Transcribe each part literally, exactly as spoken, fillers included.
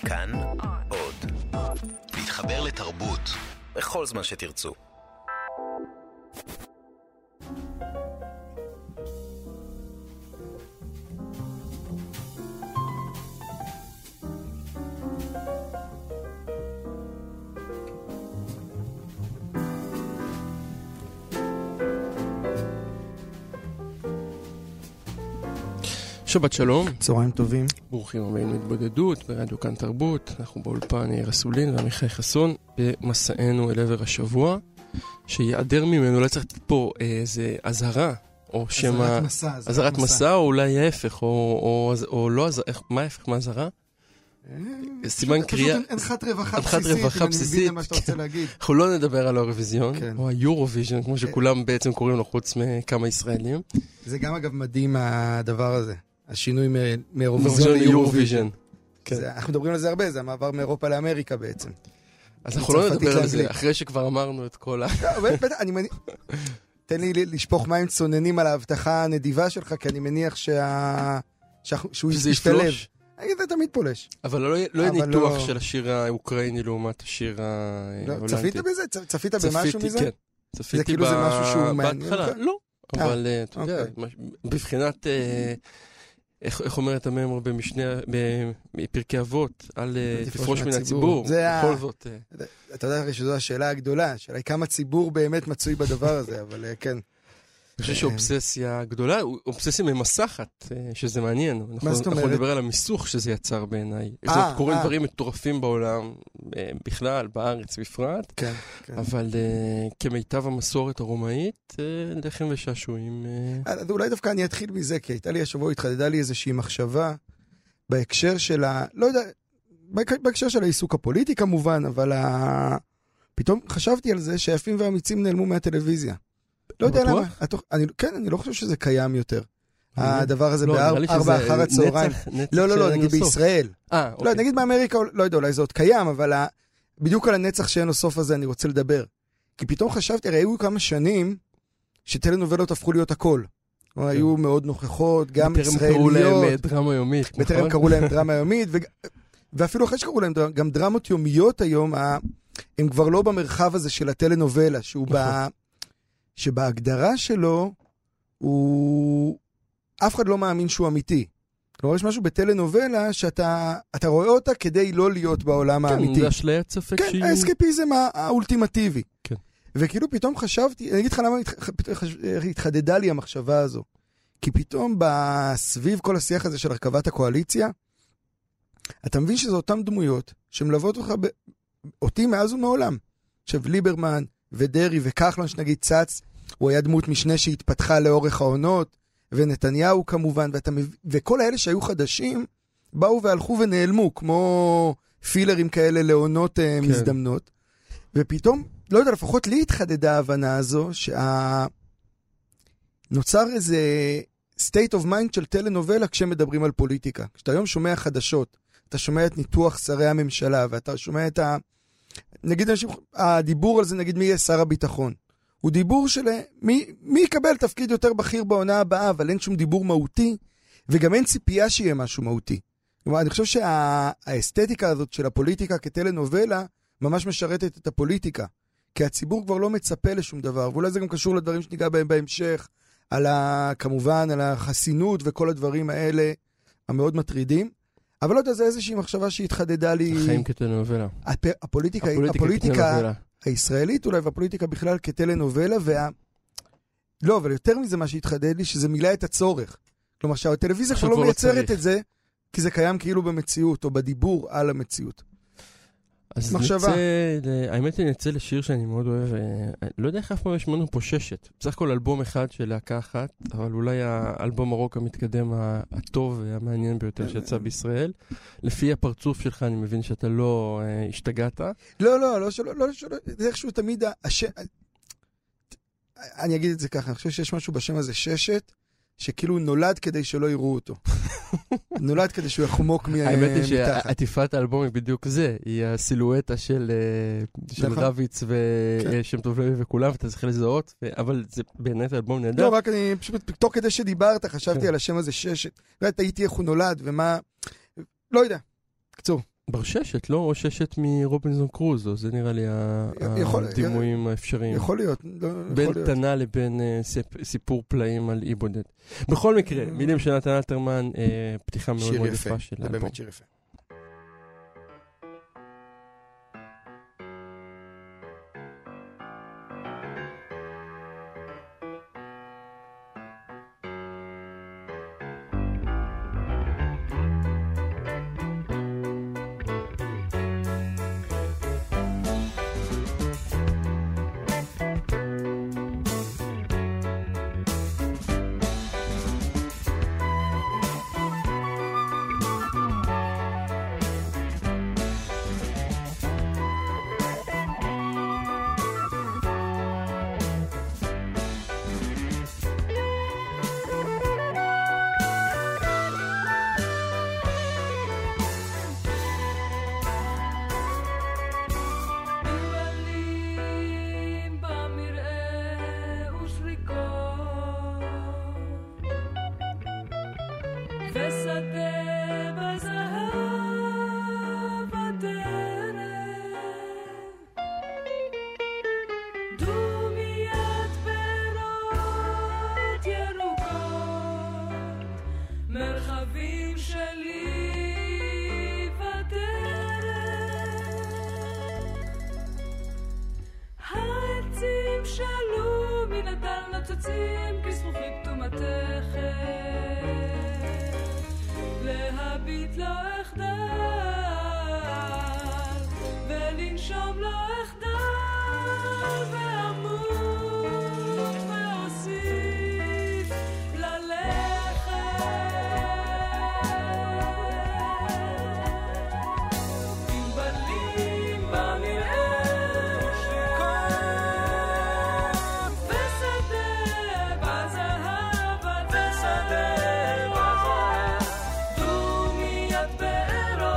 כאן עוד. להתחבר לתרבות בכל זמן שתרצו. שבת שלום. צהריים טובים. ברוכים הבאים להתבודדות ברדיו כאן תרבות. אנחנו באולפן יאיר אסולין ועמיחי חסון במסענו אל עבר השבוע, שיעדר ממנו, לא צריך פה איזה עזרה, או שמה... עזרת מסע, או אולי ההפך, או לא עזרה, מה ההפך מהעזרה? סימן קריאה... פשוט הנחת רווחה בסיסית, אם אני מבין מה שאתה רוצה להגיד. אנחנו לא נדבר על האירוויזיון, או היורוויז'ן, כמו שכולם בעצם קוראים לו חוץ מכמה ישראלים. זה גם אגב מדהים הדבר הזה. השינוי מאירוויזיון ליורוויז'ן. אנחנו מדברים על זה הרבה, זה המעבר מאירופה לאמריקה בעצם. אז אנחנו לא נדבר על זה, אחרי שכבר אמרנו את כל ה... תן לי לשפוך מים צוננים על ההבטחה הנדיבה שלך, כי אני מניח שהוא ישתלב. זה תמיד פולש. אבל לא יהיה ניתוח של השיר האוקראיני לעומת השיר ההולנדי. צפית בזה? צפית במשהו מזה? כן. זה כאילו זה משהו שהוא מעניין? לא, אבל אתה יודע, בבחינת... איך אומרת המאמר במשנה, בפרקי אבות, על תפרוש מן הציבור, בכל זאת. אתה יודע שזו השאלה הגדולה, השאלה היא כמה ציבור באמת מצוי בדבר הזה, אבל כן. אני חושב שאובססיה גדולה, אובססיה ממסכת, שזה מעניין. אנחנו נדבר על המיסוך שזה יצר בעיניי. קוראים דברים מטורפים בעולם, בכלל, בארץ בפרט, אבל כמיטב המסורת הרומאית, לחם ושעשועים. אולי דווקא אני אתחיל מזה, כי הייתה לי השבוע, התחדדה לי איזושהי מחשבה, בהקשר של ה... לא יודע, בהקשר של העיסוק הפוליטי כמובן, אבל פתאום חשבתי על זה שהיפים והאמיצים נעלמו מהטלוויזיה. לא יודע למה. כן, אני לא חושב שזה קיים יותר. הדבר הזה בארבע אחר הצהריים. לא, לא, לא, נגיד בישראל. לא, נגיד באמריקה, לא יודע, אולי זה עוד קיים, אבל בדיוק על הנצח שאין לו סוף הזה אני רוצה לדבר. כי פתאום חשבתי, הרי היו כמה שנים שטלנובלות הפכו להיות הכל. היו מאוד נוכחות, גם ישראליות. בטרם קראו להם דרמה יומית. בטרם קראו להם דרמה יומית, ואפילו אחרי שקראו להם גם דרמות יומיות היום, הם כבר לא במרחב הזה של הטלנובלה, שהוא ב... שבהגדרה שלו, הוא... אף אחד לא מאמין שהוא אמיתי. כלומר, יש משהו בטלנובלה שאתה אתה רואה אותה כדי לא להיות בעולם האמיתי. כן, זה אשליית ספק כן, שהיא... כן, האסקפיזם האולטימטיבי. כן. וכאילו פתאום חשבתי, אני אגיד לך למה התחדדה לי המחשבה הזו. כי פתאום בסביב כל השיח הזה של הרכבת הקואליציה, אתה מבין שזה אותם דמויות שמלוות אותך, ב... אותי מאז ומעולם. עכשיו, ליברמן ודרי וכחלון שנגיד צץ, הוא היה דמות משנה שהתפתחה לאורך העונות, ונתניהו כמובן, ואתה, וכל האלה שהיו חדשים, באו והלכו ונעלמו, כמו פילרים כאלה לעונות כן. מזדמנות, ופתאום, לא יודע, לפחות לי התחדדה ההבנה הזו, שנוצר איזה state of mind של טלנובלה כשמדברים על פוליטיקה. כשאתה היום שומע חדשות, אתה שומע את ניתוח שרי הממשלה, ואתה שומע את ה... נגיד, הדיבור על זה, נגיד, מי יהיה שר הביטחון? הוא דיבור של מי, מי יקבל תפקיד יותר בכיר בעונה הבאה, אבל אין שום דיבור מהותי, וגם אין ציפייה שיהיה משהו מהותי. כלומר, אני חושב שהאסתטיקה הזאת של הפוליטיקה כטלנובלה, ממש משרתת את הפוליטיקה. כי הציבור כבר לא מצפה לשום דבר, ואולי זה גם קשור לדברים שניגע בהם בהמשך, על ה, כמובן, על החסינות וכל הדברים האלה, המאוד מטרידים. אבל לא יודע, זה איזושהי מחשבה שהתחדדה לי... החיים כטלנובלה. הפוליטיקה, הפוליטיקה הישראלית אולי, והפוליטיקה בכלל כטלנובלה, וה... לא, אבל יותר מזה מה שהתחדד לי, שזה מילא את הצורך. כלומר, שהטלוויזיה כבר לא מייצרת את זה, כי זה קיים כאילו במציאות, או בדיבור על המציאות. אז מחשבה. נצא, האמת היא נצא לשיר שאני מאוד אוהב, לא יודע איך אף פעם יש ממנו פה ששת. בסך הכל אלבום אחד של להקה אחת, אבל אולי האלבום הרוק המתקדם הטוב והמעניין ביותר שיצא בישראל. לפי הפרצוף שלך אני מבין שאתה לא השתגעת. לא, לא, לא, שלא, לא, שלא, זה איכשהו תמיד, השם, אני אגיד את זה ככה, אני חושב שיש משהו בשם הזה ששת, שכאילו נולד כדי שלא יראו אותו. נולד כדי שהוא יחמוק מתחת. האמת היא שעטיפת האלבום היא בדיוק זה, היא הסילואטה של רביץ ושם טוב לוי וכולם, ואתה צריך לזהות, אבל זה באמת האלבום נהדר. לא, רק אני פשוט, תוך כדי שדיברת, חשבתי על השם הזה ששת, ואתה הייתי איך הוא נולד, ומה, לא יודע, קצור. ברששת, לא? או ששת מרובינזון קרוזו, זה נראה לי הדימויים האפשריים. יכול להיות. בין תנה לבין סיפור פלאים על אי בודד. בכל מקרה, מילים של נתן אלתרמן, פתיחה מאוד מאוד יפה של האלבום. זה באמת שיר יפה. Pero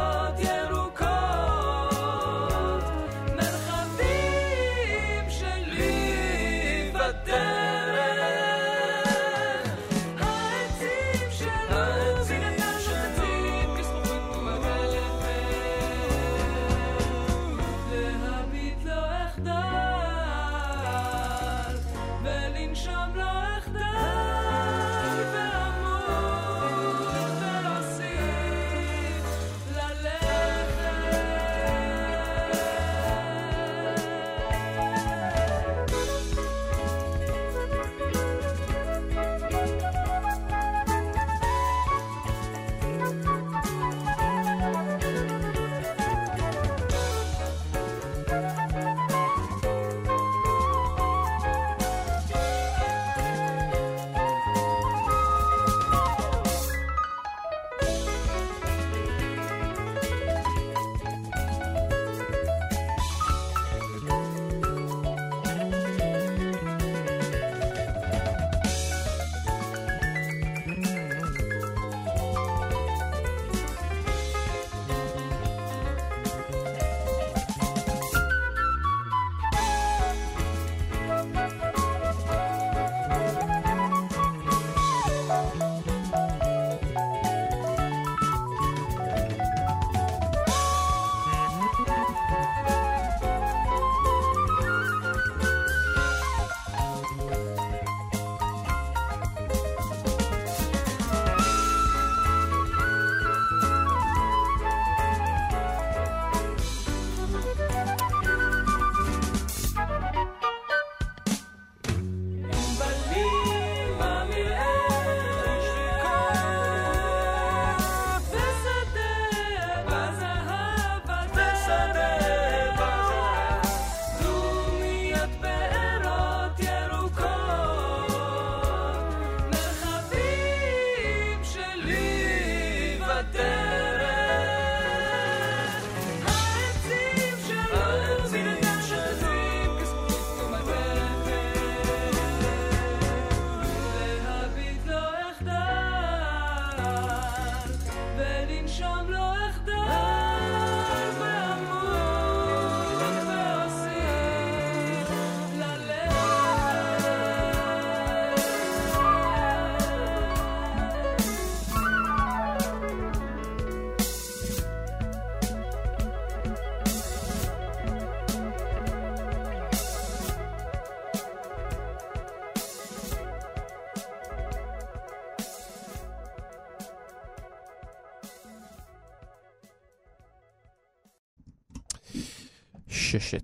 קששת.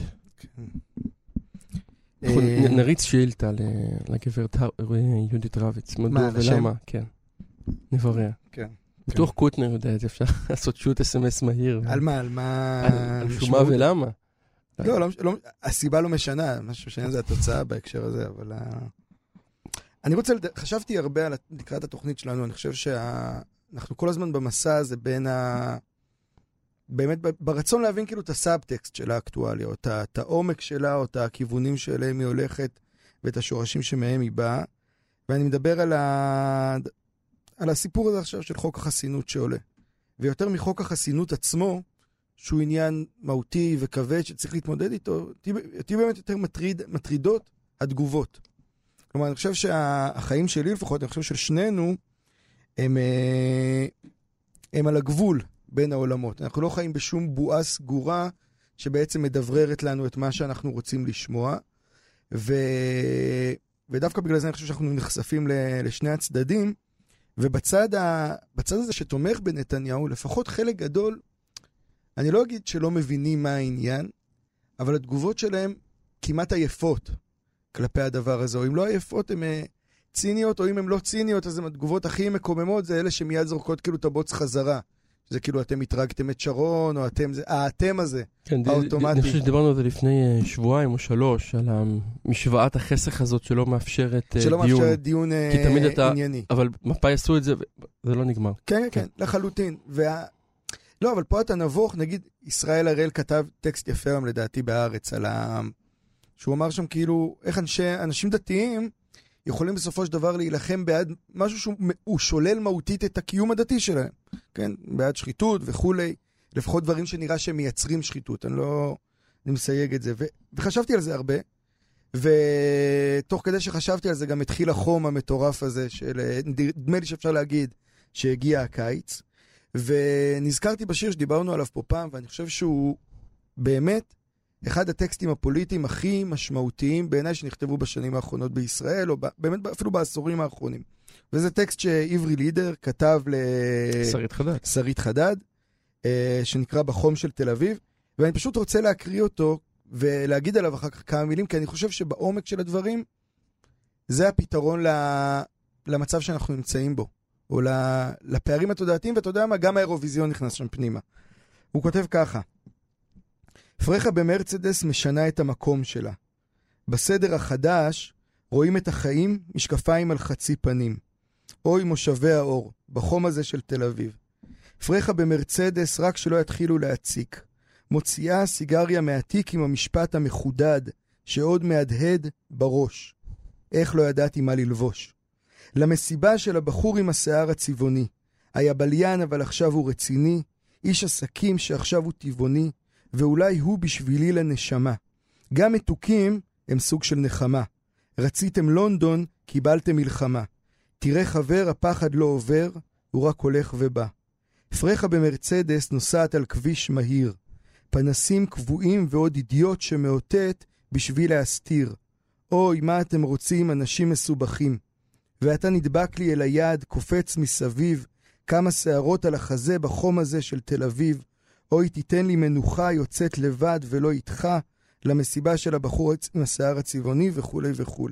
נריץ שאילתה לגברת יהודית רביץ. מדוע ולמה? כן. נברר. כן. בטוח קוטנר יודע את זה, אפשר לעשות שוט אס-אם-אס מהיר. על מה? על מה? על שומה ולמה? לא, הסיבה לא משנה, משהו משנה זה התוצאה בהקשר הזה, אבל... אני רוצה, חשבתי הרבה על לקראת התוכנית שלנו, אני חושב שאנחנו כל הזמן במסע הזה בין ה... באמת ברצון להבין כאילו את הסאבטקסט של האקטואליה, או את העומק שלה, או את הכיוונים שאליהם היא הולכת, ואת השורשים שמהם היא באה, ואני מדבר על ה... על הסיפור הזה עכשיו של חוק החסינות שעולה. ויותר מחוק החסינות עצמו, שהוא עניין מהותי וכבד שצריך להתמודד איתו, אותי באמת יותר מטריד, מטרידות התגובות. כלומר, אני חושב שהחיים שלי לפחות, אני חושב של שנינו, הם, הם על הגבול בין העולמות. אנחנו לא חיים בשום בועה סגורה שבעצם מדבררת לנו את מה שאנחנו רוצים לשמוע. ו... ודווקא בגלל זה אני חושב שאנחנו נחשפים לשני הצדדים, ובצד ה... בצד הזה שתומך בנתניהו, לפחות חלק גדול, אני לא אגיד שלא מבינים מה העניין, אבל התגובות שלהם כמעט עייפות כלפי הדבר הזה, או אם לא עייפות הן ציניות, או אם הן לא ציניות, אז הן התגובות הכי מקוממות, זה אלה שמיד זורקות כאילו את הבוץ חזרה. זה כאילו אתם התרגתם את שרון, או אתם, זה, האתם הזה, כן, האוטומטי. אני חושב שדיברנו על זה לפני שבועיים או שלוש, על המשוואת החסך הזאת שלא מאפשרת דיון. שלא מאפשרת דיון כי תמיד אתה, ענייני. אבל מפאי עשו את זה, זה לא נגמר. כן, כן, לחלוטין. וה... לא, אבל פה אתה נבוך, נגיד, ישראל הראל כתב טקסט יפה היום לדעתי בארץ, על ה... שהוא אמר שם כאילו, איך אנשי, אנשים דתיים יכולים בסופו של דבר להילחם בעד משהו שהוא שולל מהותית את הקיום הדתי שלהם. כן, בעד שחיתות וכולי, לפחות דברים שנראה שהם מייצרים שחיתות, אני לא, אני מסייג את זה, ו... וחשבתי על זה הרבה, ותוך כדי שחשבתי על זה גם התחיל החום המטורף הזה, של, דמה לי שאפשר להגיד, שהגיע הקיץ, ונזכרתי בשיר שדיברנו עליו פה פעם, ואני חושב שהוא באמת אחד הטקסטים הפוליטיים הכי משמעותיים בעיניי שנכתבו בשנים האחרונות בישראל, או באמת אפילו בעשורים האחרונים. וזה טקסט שעברי לידר כתב לשרית חדד, שרית חדד, שנקרא בחום של תל אביב, ואני פשוט רוצה להקריא אותו ולהגיד עליו אחר כך כמה מילים, כי אני חושב שבעומק של הדברים זה הפתרון למצב שאנחנו נמצאים בו, או לפערים התודעתיים, ואתה יודע מה, גם האירוויזיון נכנס שם פנימה. הוא כותב ככה: פרחה במרצדס משנה את המקום שלה. בסדר החדש רואים את החיים משקפיים על חצי פנים. אוי מושבי האור, בחום הזה של תל אביב. פרחה במרצדס רק שלא יתחילו להציק. מוציאה סיגריה מהתיק עם המשפט המחודד שעוד מהדהד בראש. איך לא ידעתי מה ללבוש. למסיבה של הבחור עם השיער הצבעוני. היה בליין אבל עכשיו הוא רציני. איש עסקים שעכשיו הוא טבעוני. ואולי הוא בשבילי לנשמה. גם מתוקים הם סוג של נחמה. רציתם לונדון, קיבלתם מלחמה. תראה חבר, הפחד לא עובר, הוא רק הולך ובא. פרחה במרצדס נוסעת על כביש מהיר. פנסים קבועים ועוד אידיוט שמאותת בשביל להסתיר. אוי, מה אתם רוצים, אנשים מסובכים. ואתה נדבק לי אל היד, קופץ מסביב, כמה שערות על החזה בחום הזה של תל אביב. אוי, תיתן לי מנוחה, יוצאת לבד ולא איתך, למסיבה של הבחור עם השיער הצבעוני וכו' וכו'.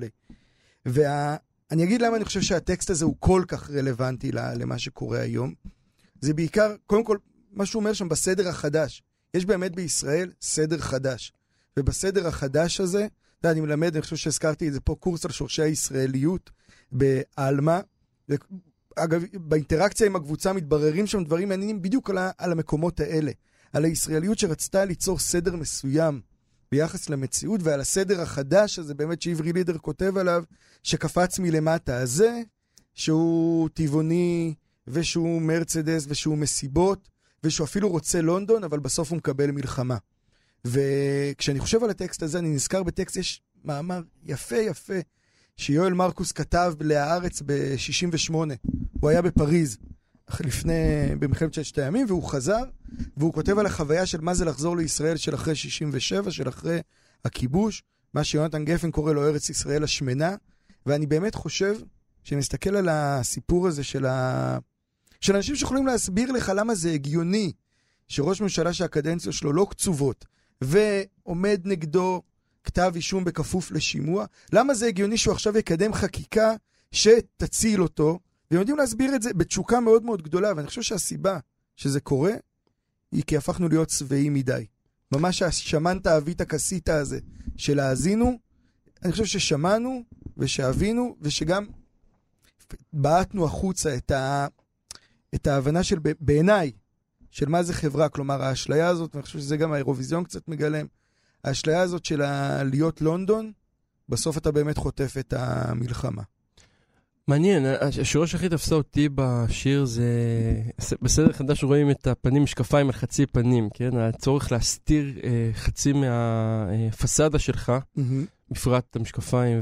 ואני אגיד למה אני חושב שהטקסט הזה הוא כל כך רלוונטי למה שקורה היום. זה בעיקר, קודם כל, מה שהוא אומר שם בסדר החדש. יש באמת בישראל סדר חדש. ובסדר החדש הזה, אני מלמד, אני חושב שהזכרתי את זה פה, קורס על שורשי הישראליות באלמה. אגב, באינטראקציה עם הקבוצה מתבררים שם דברים מעניינים בדיוק על, על המקומות האלה. על הישראליות שרצתה ליצור סדר מסוים ביחס למציאות, ועל הסדר החדש הזה באמת שעברי לידר כותב עליו, שקפץ מלמטה הזה, שהוא טבעוני, ושהוא מרצדס, ושהוא מסיבות, ושהוא אפילו רוצה לונדון, אבל בסוף הוא מקבל מלחמה. וכשאני חושב על הטקסט הזה, אני נזכר בטקסט, יש מאמר יפה יפה, שיואל מרקוס כתב להארץ ב-שישים ושמונה. הוא היה בפריז, לפני, במלחמת ששת הימים, והוא חזר, והוא כותב על החוויה של מה זה לחזור לישראל של אחרי שישים ושבע, של אחרי הכיבוש, מה שיונתן גפן קורא לו ארץ ישראל השמנה, ואני באמת חושב, שמסתכל על הסיפור הזה של, ה... של אנשים שיכולים להסביר לך למה זה הגיוני, שראש ממשלה שהקדנציות שלו לא קצובות, ועומד נגדו כתב אישום בכפוף לשימוע, למה זה הגיוני שהוא עכשיו יקדם חקיקה שתציל אותו, והם יודעים להסביר את זה בתשוקה מאוד מאוד גדולה, ואני חושב שהסיבה שזה קורה, היא כי הפכנו להיות צבעים מדי. ממש השמנת אבית הכסיתה הזה של האזינו, אני חושב ששמענו ושאבינו, ושגם בעטנו החוצה את, ה... את ההבנה של בעיניי, של מה זה חברה, כלומר האשליה הזאת, ואני חושב שזה גם האירוויזיון קצת מגלם, האשליה הזאת של ה... להיות לונדון, בסוף אתה באמת חוטף את המלחמה. מעניין, השורה שהכי תפסה אותי בשיר זה, בסדר חדש רואים את הפנים משקפיים על חצי פנים, כן? הצורך להסתיר אה, חצי מהפסדה שלך, mm-hmm. בפרט את המשקפיים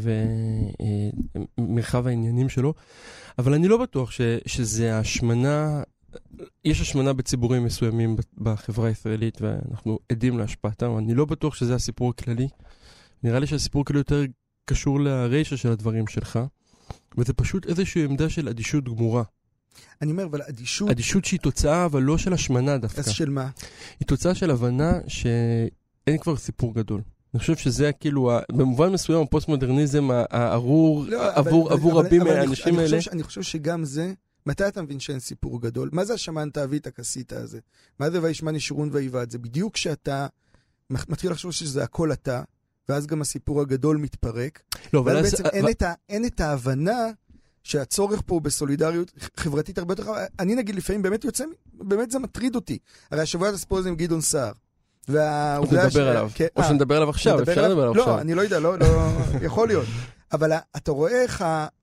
ומרחב העניינים שלו, אבל אני לא בטוח ש, שזה השמנה, יש השמנה בציבורים מסוימים בחברה הישראלית, ואנחנו עדים להשפעתם, אני לא בטוח שזה הסיפור הכללי, נראה לי שהסיפור הכללי יותר קשור לרשע של הדברים שלך, וזה פשוט איזושהי עמדה של אדישות גמורה. אני אומר, אבל אדישות... אדישות שהיא תוצאה, אבל לא של השמנה דווקא. אז של מה? היא תוצאה של הבנה שאין כבר סיפור גדול. אני חושב שזה כאילו, במובן מסוים, הפוסט-מודרניזם הארור, עבור רבים מהאנשים האלה. אני חושב שגם זה, מתי אתה מבין שאין סיפור גדול? מה זה השמן תאבית הכסית הזה? מה זה וישמן ישרון ויבעט? זה בדיוק שאתה מתחיל לחשוב שזה הכל אתה, ואז גם הסיפור הגדול מתפרק. לא, אבל בעצם אין, אבל... את ה, אין את ההבנה שהצורך פה בסולידריות חברתית הרבה יותר חווה. אני נגיד לפעמים באמת יוצא, באמת זה מטריד אותי. הרי השבוע הספורט זה עם גדעון סער. או שנדבר עליו. או שנדבר עליו עכשיו, אפשר לדבר עליו עכשיו. לא, אני לא יודע, לא, יכול להיות. אבל אתה רואה איך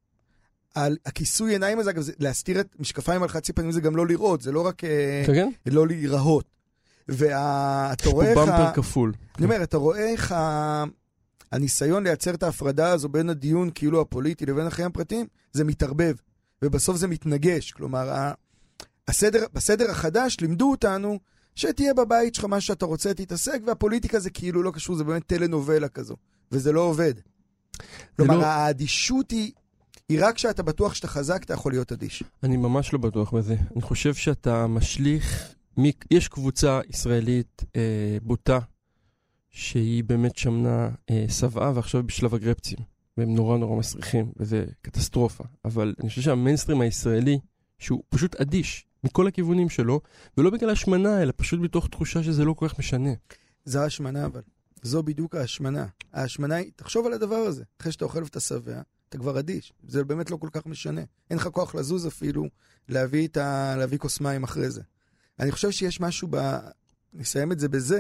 הכיסוי עיניים הזה, להסתיר את משקפיים על חצי פנים, זה גם לא לראות, זה לא רק לא להיראות. ואתה רואה איך... במפר כפול. אני אומר, אתה רואה איך הניסיון לייצר את ההפרדה הזו בין הדיון כאילו הפוליטי לבין החיים הפרטיים, זה מתערבב, ובסוף זה מתנגש. כלומר, הסדר, בסדר החדש לימדו אותנו שתהיה בבית שלך מה שאתה רוצה, תתעסק, והפוליטיקה זה כאילו לא קשור, זה באמת טלנובלה כזו, וזה לא עובד. כלומר, לא... האדישות היא, היא רק שאתה בטוח שאתה חזק, אתה יכול להיות אדיש. אני ממש לא בטוח בזה. אני חושב שאתה משליך... יש קבוצה ישראלית אה, בוטה, שהיא באמת שמנה אה, סבעה, ועכשיו בשלב הגרפצים, והם נורא נורא מסריחים, וזה קטסטרופה. אבל אני חושב שהמיינסטרים הישראלי, שהוא פשוט אדיש מכל הכיוונים שלו, ולא בגלל השמנה, אלא פשוט בתוך תחושה שזה לא כל כך משנה. זה השמנה, אבל. זו בדיוק ההשמנה. ההשמנה היא, תחשוב על הדבר הזה. אחרי שאתה אוכל ואתה שבע, אתה כבר אדיש. זה באמת לא כל כך משנה. אין לך כוח לזוז אפילו, להביא, את ה... להביא כוס מים אחרי זה. אני חושב שיש משהו, ב... נסיים את זה בזה,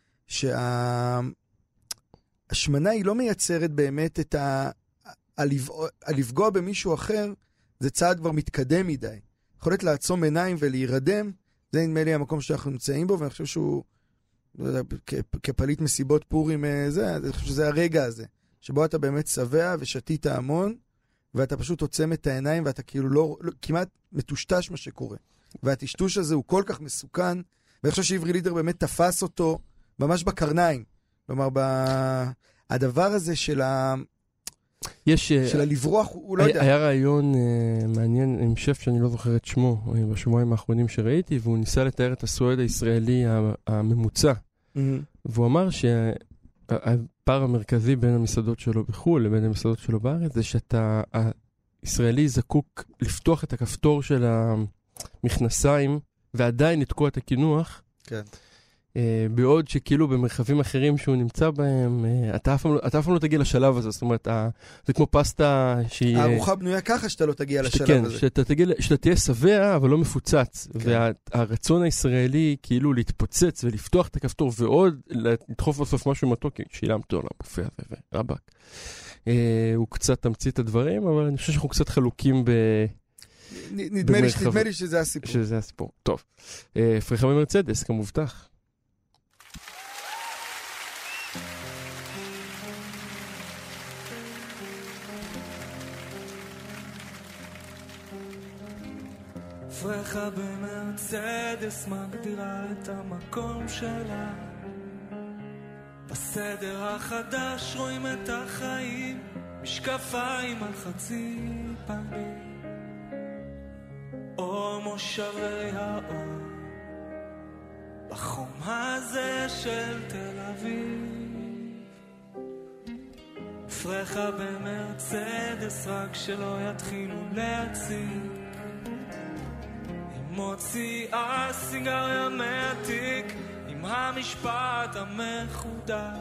שהשמנה היא לא מייצרת באמת את ה... הלפגוע במישהו אחר, זה צעד כבר מתקדם מדי. יכולת לעצום עיניים ולהירדם, זה נדמה לי המקום שאנחנו נמצאים בו, ואני חושב שהוא, לא יודע, כפליט מסיבות פורים, זה, אני חושב שזה הרגע הזה, שבו אתה באמת שבע ושתית המון, ואתה פשוט עוצם את העיניים, ואתה כאילו לא, לא כמעט מטושטש מה שקורה. והטשטוש הזה הוא כל כך מסוכן, ואני חושב שעברי לידר באמת תפס אותו ממש בקרניים. כלומר, ב... הדבר הזה של, ה... יש, של הלברוח, הוא לא היה, יודע. היה רעיון uh, מעניין עם שף שאני לא זוכר את שמו, בשבועיים האחרונים שראיתי, והוא ניסה לתאר את הסועד הישראלי הממוצע. Mm-hmm. והוא אמר שהפער המרכזי בין המסעדות שלו בחו"ל לבין המסעדות שלו בארץ, זה שאתה, הישראלי זקוק לפתוח את הכפתור של ה... מכנסיים, ועדיין לתקוע את הכינוח, כן. אה, בעוד שכאילו במרחבים אחרים שהוא נמצא בהם, אה, אתה אף פעם לא תגיע לשלב הזה, זאת אומרת, אה, זה כמו פסטה שהיא... הארוחה בנויה ככה שאתה לא תגיע לשלב כן, הזה. שאתה, תגיע, שאתה תהיה שבע, אבל לא מפוצץ, כן. והרצון הישראלי כאילו להתפוצץ ולפתוח את הכפתור, ועוד לדחוף בסוף משהו מתוק, שילמת לו לבופה הזה, ורבק. אה, הוא קצת תמציא את הדברים, אבל אני חושב שאנחנו קצת חלוקים ב... נדמה לי, נדמה לי שזה הסיפור. שזה הסיפור. טוב. פריחה ממרצדס, כמובטח. פריחה במרצדס מגדירה את המקום שלה. בסדר החדש רואים את החיים, משקפיים על חצי פנים. או מושבי האור בחום הזה של תל אביב. פרחה במרצדס רק שלא יתחילו להציג. היא מוציאה סיגריה מהתיק עם המשפט המחודש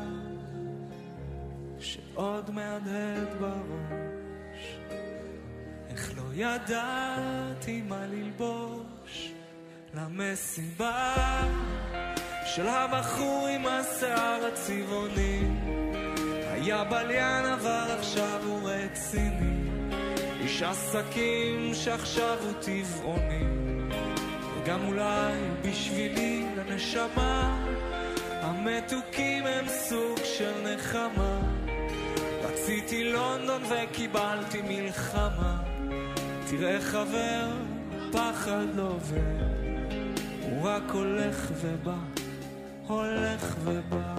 שעוד מהדהד בראש. איך לא ידעתי מה ללבוש למסיבה של הבחור עם השיער הצבעוני. היה בליין אבל עכשיו הוא רציני, איש עסקים שעכשיו הוא טבעוני, וגם אולי בשבילי לנשמה המתוקים הם סוג של נחמה. רציתי לונדון וקיבלתי מלחמה. תראה חבר, פחד לא עובר, הוא רק הולך ובא, הולך ובא.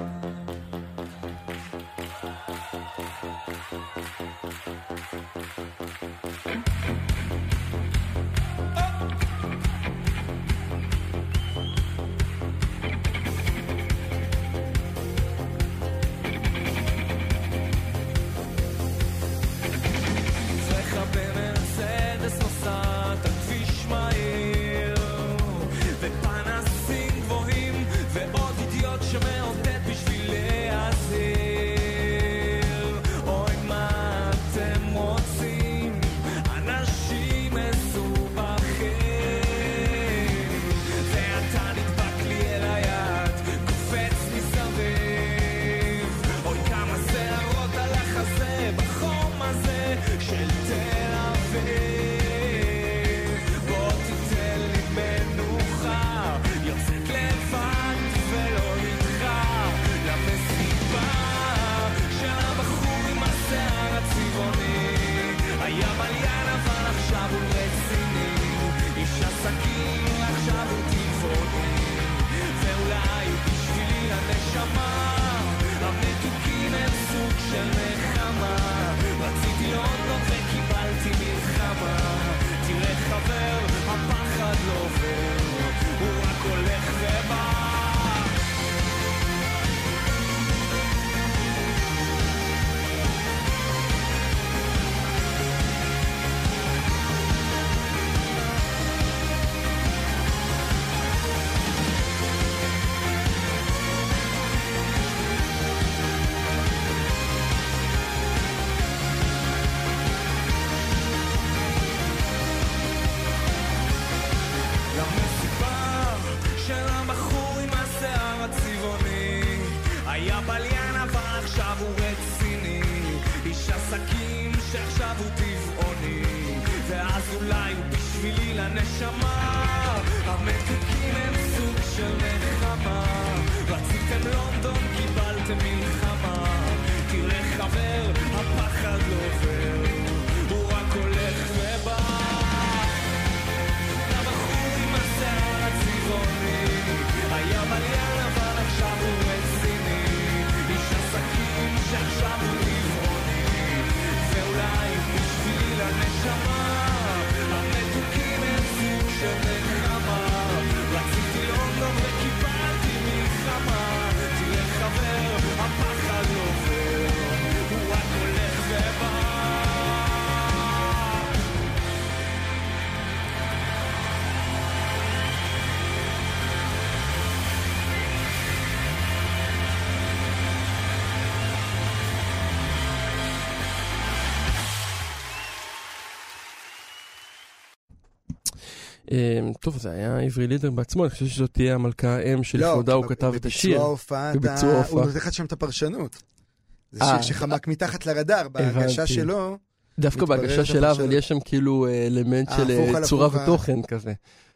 טוב, זה היה עברי לידר בעצמו, אני חושב שזאת תהיה המלכה האם שלכבודה הוא כתב את השיר. בביצוע ההופעה, הוא נותן לך שם את הפרשנות. זה שיר שחמק מתחת לרדאר, בהגשה שלו. דווקא בהגשה שלה, אבל יש שם כאילו אלמנט של צורה ותוכן כזה.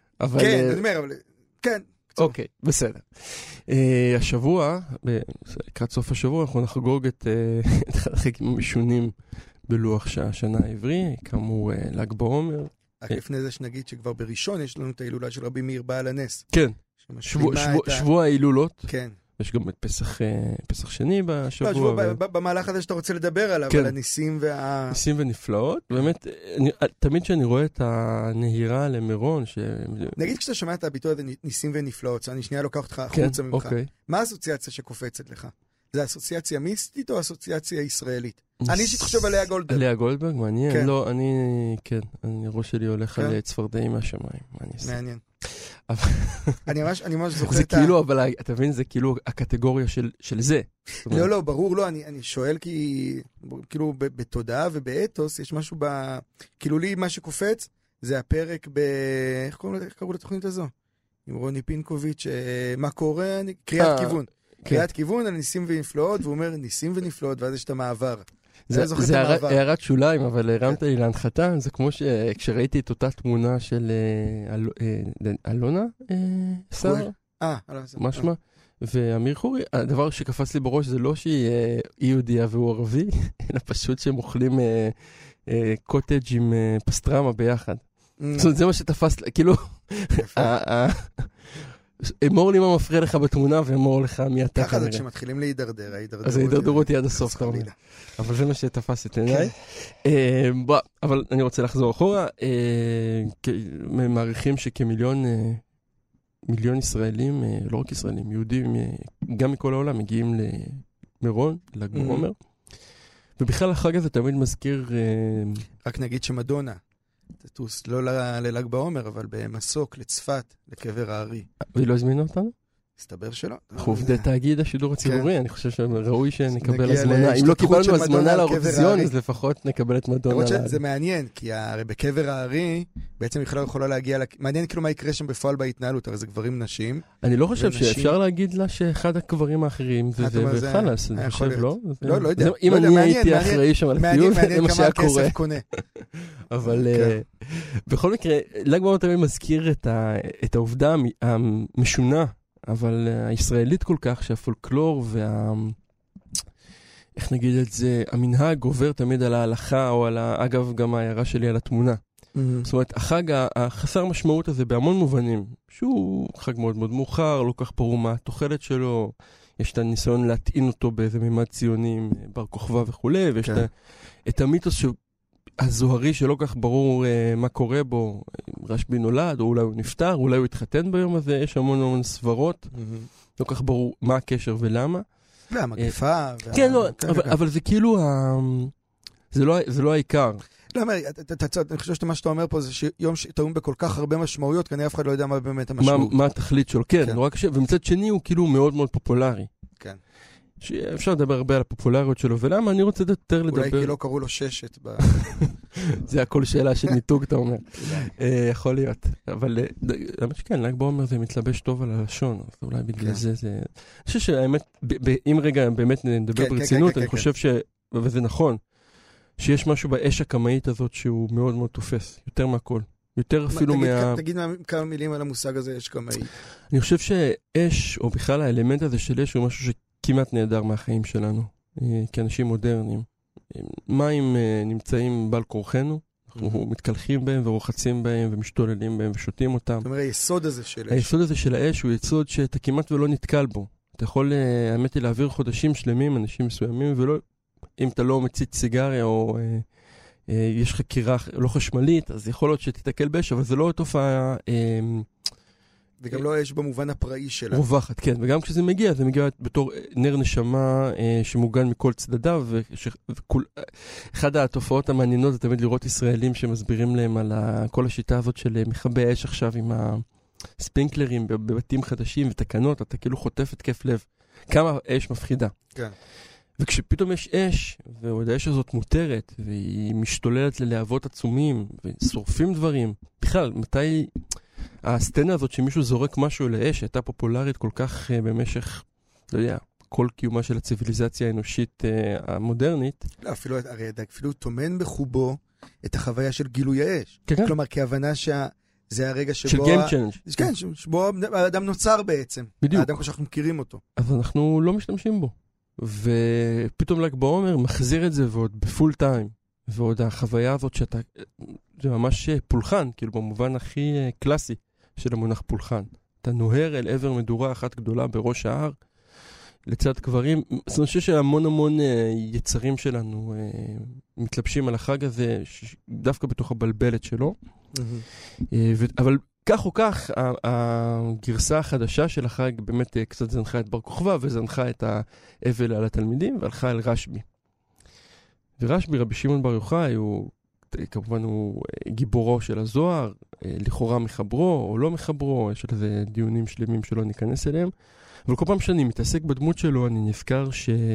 כן, אני אומר, כן. אוקיי, בסדר. השבוע, לקראת סוף השבוע, אנחנו נחגוג את אחד החגים המשונים בלוח השנה העברי, כאמור ל"ג בעומר. רק לפני זה שנגיד שכבר בראשון יש לנו את ההילולה של רבי מאיר בעל הנס. כן, שבוע ההילולות. כן. יש גם את פסח, פסח שני בשבוע. לא, ו... במהלך הזה שאתה רוצה לדבר עליו, כן. על הניסים וה... ניסים ונפלאות. באמת, אני, תמיד שאני רואה את הנהירה למירון, ש... נגיד כשאתה שומע את הביטוי הזה, ניסים ונפלאות, אני שנייה לוקח אותך החוצה כן, ממך. אוקיי. מה האסוציאציה שקופצת לך? זה אסוציאציה מיסטית או אסוציאציה ישראלית? אני אישית חושב על לאה גולדברג. לאה גולדברג, מעניין. כן. לא, אני, כן, אני ראש שלי הולך כן. על צפרדעים מהשמיים. מעניין. אני ממש, אני ממש זוכר זה כאילו, אבל אתה מבין, זה כאילו הקטגוריה של זה. לא, לא, ברור, לא, אני שואל כי, כאילו, בתודעה ובאתוס, יש משהו ב... כאילו לי, מה שקופץ, זה הפרק ב... איך קראו לתוכנית הזו? עם רוני פינקוביץ', מה קורה? קריאת כיוון. קריאת כיוון על ניסים ונפלאות, והוא אומר ניסים ונפלאות, ואז יש את המעבר. זה הערת שוליים, אבל הרמת לי להנחתה, זה כמו שכשראיתי את אותה תמונה של אלונה שר, משמע, ואמיר חורי, הדבר שקפץ לי בראש זה לא שהיא יהודייה והוא ערבי, אלא פשוט שהם אוכלים קוטג' עם פסטרמה ביחד. זאת אומרת, זה מה שתפס, כאילו, אמור לי מה מפריע לך בתמונה, ואמור לך מי אתה כנראה. ככה זה כשמתחילים להידרדר, ההידרדרות... אז ההידרדרות היא עד הסוף, אתה אומר. אבל זה מה שתפס את עיניי. אבל אני רוצה לחזור אחורה. מעריכים שכמיליון מיליון ישראלים, לא רק ישראלים, יהודים, גם מכל העולם, מגיעים למירון, ל"ג בעומר. ובכלל החג הזה תמיד מזכיר... רק נגיד שמדונה. תטוס, לא לל"ג בעומר, אבל במסוק, לצפת, לקבר הארי. והיא לא הזמינה אותנו? הסתבר שלא. אנחנו עובדי תאגיד השידור הציבורי, אני חושב שראוי שנקבל הזמנה. אם לא קיבלנו הזמנה לאירוויזיון, אז לפחות נקבל את מדונה. זה מעניין, כי הרי בקבר הארי, בעצם בכלל יכולה להגיע, מעניין כאילו מה יקרה שם בפועל בהתנהלות, הרי זה גברים נשים. אני לא חושב שאפשר להגיד לה שאחד הקברים האחרים זה וחלס, אני חושב, לא? לא, לא יודע. אם אני הייתי אחראי שם על הטיול, זה מה שהיה קורה. אבל בכל מקרה, ל"ג בעומר תמיד מזכיר את העובדה המשונה, אבל הישראלית כל כך, שהפולקלור וה... איך נגיד את זה, המנהג עובר תמיד על ההלכה, או על ה... אגב, גם ההערה שלי על התמונה. Mm-hmm. זאת אומרת, החג, החסר משמעות הזה בהמון מובנים, שהוא חג מאוד מאוד מאוחר, לא כך ברור מה התוחלת שלו, יש את הניסיון להטעין אותו באיזה מימד ציונים, בר כוכבא וכו', ויש okay. את, את המיתוס ש... הזוהרי שלא כך ברור uh, מה קורה בו, רשב"י נולד, או אולי הוא נפטר, אולי הוא התחתן ביום הזה, יש המון המון סברות, mm-hmm. לא כך ברור מה הקשר ולמה. והמגפה. Uh, וה... כן, לא, כן, אבל, אבל זה כאילו, ה... זה, לא, זה לא העיקר. לא, אומר, אני חושב שמה שאתה אומר פה זה שיום שטעון בכל כך הרבה משמעויות, כנראה אף אחד לא יודע מה באמת המשמעות. מה, מה התכלית שלו, כן, כן. נורא קשה, ומצד שני הוא כאילו מאוד מאוד פופולרי. כן. אפשר לדבר הרבה על הפופולריות שלו, ולמה אני רוצה יותר לדבר... אולי כי לא קראו לו ששת. זה הכל שאלה של ניתוק, אתה אומר. יכול להיות. אבל למה שכן, ל"ג בעומר זה מתלבש טוב על הלשון, אז אולי בגלל זה זה... אני חושב שהאמת, אם רגע באמת נדבר ברצינות, אני חושב ש... וזה נכון, שיש משהו באש הקמאית הזאת שהוא מאוד מאוד תופס, יותר מהכל. יותר אפילו מה... תגיד כמה מילים על המושג הזה, אש קמאית. אני חושב שאש, או בכלל האלמנט הזה של אש, הוא משהו ש... כמעט נהדר מהחיים שלנו, כאנשים מודרניים. מים נמצאים בעל כורחנו, אנחנו מתקלחים בהם ורוחצים בהם ומשתוללים בהם ושותים אותם. זאת אומרת, היסוד הזה של אש. היסוד הזה של האש הוא יסוד שאתה כמעט ולא נתקל בו. אתה יכול, האמת היא, להעביר חודשים שלמים, אנשים מסוימים, ולא, אם אתה לא מציץ סיגריה או יש חקירה לא חשמלית, אז יכול להיות שתתקל באש, אבל זה לא תופעה... וגם לא יש במובן הפראי שלה. רווחת, כן. וגם כשזה מגיע, זה מגיע בתור נר נשמה אה, שמוגן מכל צדדיו. וש, וכול, אחד התופעות המעניינות זה תמיד לראות ישראלים שמסבירים להם על ה, כל השיטה הזאת של מכבי אש עכשיו עם הספינקלרים בבתים חדשים ותקנות, אתה כאילו חוטף את כיף לב. כמה אש מפחידה. כן. וכשפתאום יש אש, ועוד האש הזאת מותרת, והיא משתוללת ללהבות עצומים, ושורפים דברים. בכלל, מתי... הסצנה הזאת שמישהו זורק משהו לאש, הייתה פופולרית כל כך uh, במשך, לא יודע, כל קיומה של הציביליזציה האנושית uh, המודרנית. לא, אפילו, הרי אפילו תומן בחובו את החוויה של גילוי האש. כן. כלומר, כהבנה שזה הרגע שבו... של game change. כן, שבו האדם נוצר בעצם. בדיוק. האדם כמו שאנחנו מכירים אותו. אז אנחנו לא משתמשים בו. ופתאום ל"ג בעומר מחזיר את זה ועוד בפול טיים. ועוד החוויה הזאת שאתה... זה ממש פולחן, כאילו במובן הכי קלאסי של המונח פולחן. אתה נוהר אל עבר מדורה אחת גדולה בראש ההר, לצד קברים. אז אני חושב שהמון המון יצרים שלנו מתלבשים על החג הזה, דווקא בתוך הבלבלת שלו. אבל כך או כך, הגרסה החדשה של החג באמת קצת זנחה את בר כוכבא, וזנחה את האבל על התלמידים, והלכה אל רשב"י. ורשב"י, רבי שמעון בר יוחאי, הוא כמובן הוא גיבורו של הזוהר, לכאורה מחברו או לא מחברו, יש על זה דיונים שלמים שלא ניכנס אליהם. אבל כל פעם שאני מתעסק בדמות שלו, אני נזכר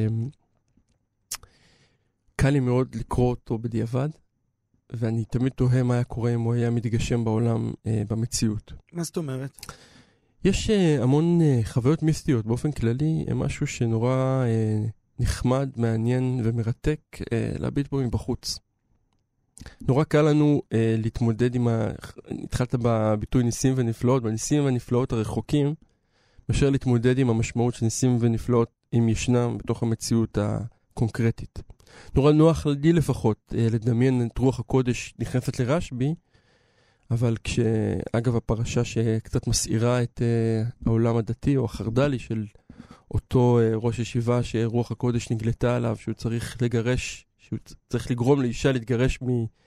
שקל לי מאוד לקרוא אותו בדיעבד, ואני תמיד תוהה מה היה קורה אם הוא היה מתגשם בעולם אה, במציאות. מה זאת אומרת? יש אה, המון אה, חוויות מיסטיות באופן כללי, הם משהו שנורא אה, נחמד, מעניין ומרתק אה, להביט בו מבחוץ. נורא קל לנו אה, להתמודד עם ה... התחלת בביטוי ניסים ונפלאות, בניסים והנפלאות הרחוקים, מאשר להתמודד עם המשמעות של ניסים ונפלאות אם ישנם בתוך המציאות הקונקרטית. נורא נוח לי לפחות אה, לדמיין את רוח הקודש נכנסת לרשב"י, אבל כשאגב הפרשה שקצת מסעירה את אה, העולם הדתי או החרדלי של אותו אה, ראש ישיבה שרוח הקודש נגלתה עליו, שהוא צריך לגרש, שהוא צריך לגרום לאישה להתגרש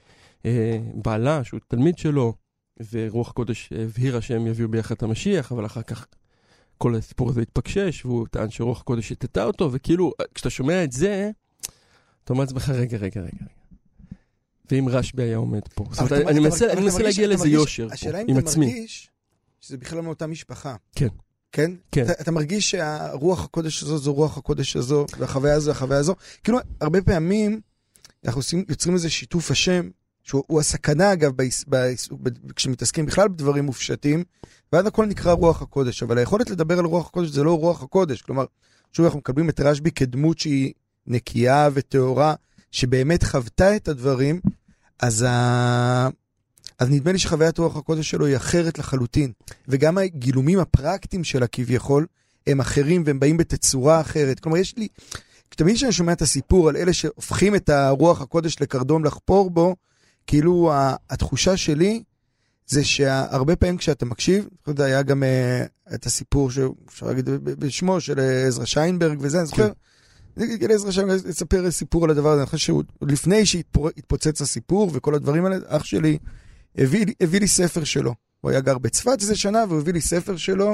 מבעלה, אה, שהוא תלמיד שלו, ורוח הקודש הבהירה שהם יביאו ביחד את המשיח, אבל אחר כך כל הסיפור הזה התפקשש, והוא טען שרוח הקודש יתתה אותו, וכאילו, כשאתה שומע את זה, אתה אומר לעצמך, רגע, רגע, רגע. ואם רשב"י היה עומד פה. זאת אומרת, אני מנסה להגיע לאיזה יושר פה, עם עצמי. השאלה אם אתה מרגיש שזה בכלל מאותה משפחה. כן. כן? כן. אתה מרגיש שהרוח הקודש הזו, זו רוח הקודש הזו, והחוויה הזו, החוויה הזו. כאילו, הרבה פעמים, אנחנו יוצרים איזה שיתוף השם, שהוא הסכנה, אגב, כשמתעסקים בכלל בדברים מופשטים, ועד הכל נקרא רוח הקודש, אבל היכולת לדבר על רוח הקודש זה לא רוח הקודש, כלומר, שוב אנחנו מקבלים את רשב"י כדמות שהיא נקייה ותאורה, שבאמת חוותה את הדברים, אז, ה... אז נדמה לי שחוויית רוח הקודש שלו היא אחרת לחלוטין, וגם הגילומים הפרקטיים שלה כביכול, הם אחרים והם באים בתצורה אחרת, כלומר יש לי, תמיד שאני שומע את הסיפור על אלה שהופכים את הרוח הקודש לקרדום לחפור בו, כאילו התחושה שלי, זה שהרבה פעמים כשאתה מקשיב, זה היה גם uh, את הסיפור שאפשר להגיד בשמו של עזרא שיינברג וזה, אני זוכר, נגיד עזרא שיינברג לספר סיפור על הדבר הזה, אני חושב שהוא לפני שהתפוצץ הסיפור וכל הדברים האלה, אח שלי הביא, הביא לי ספר שלו, הוא היה גר בצפת איזה שנה והוא הביא לי ספר שלו,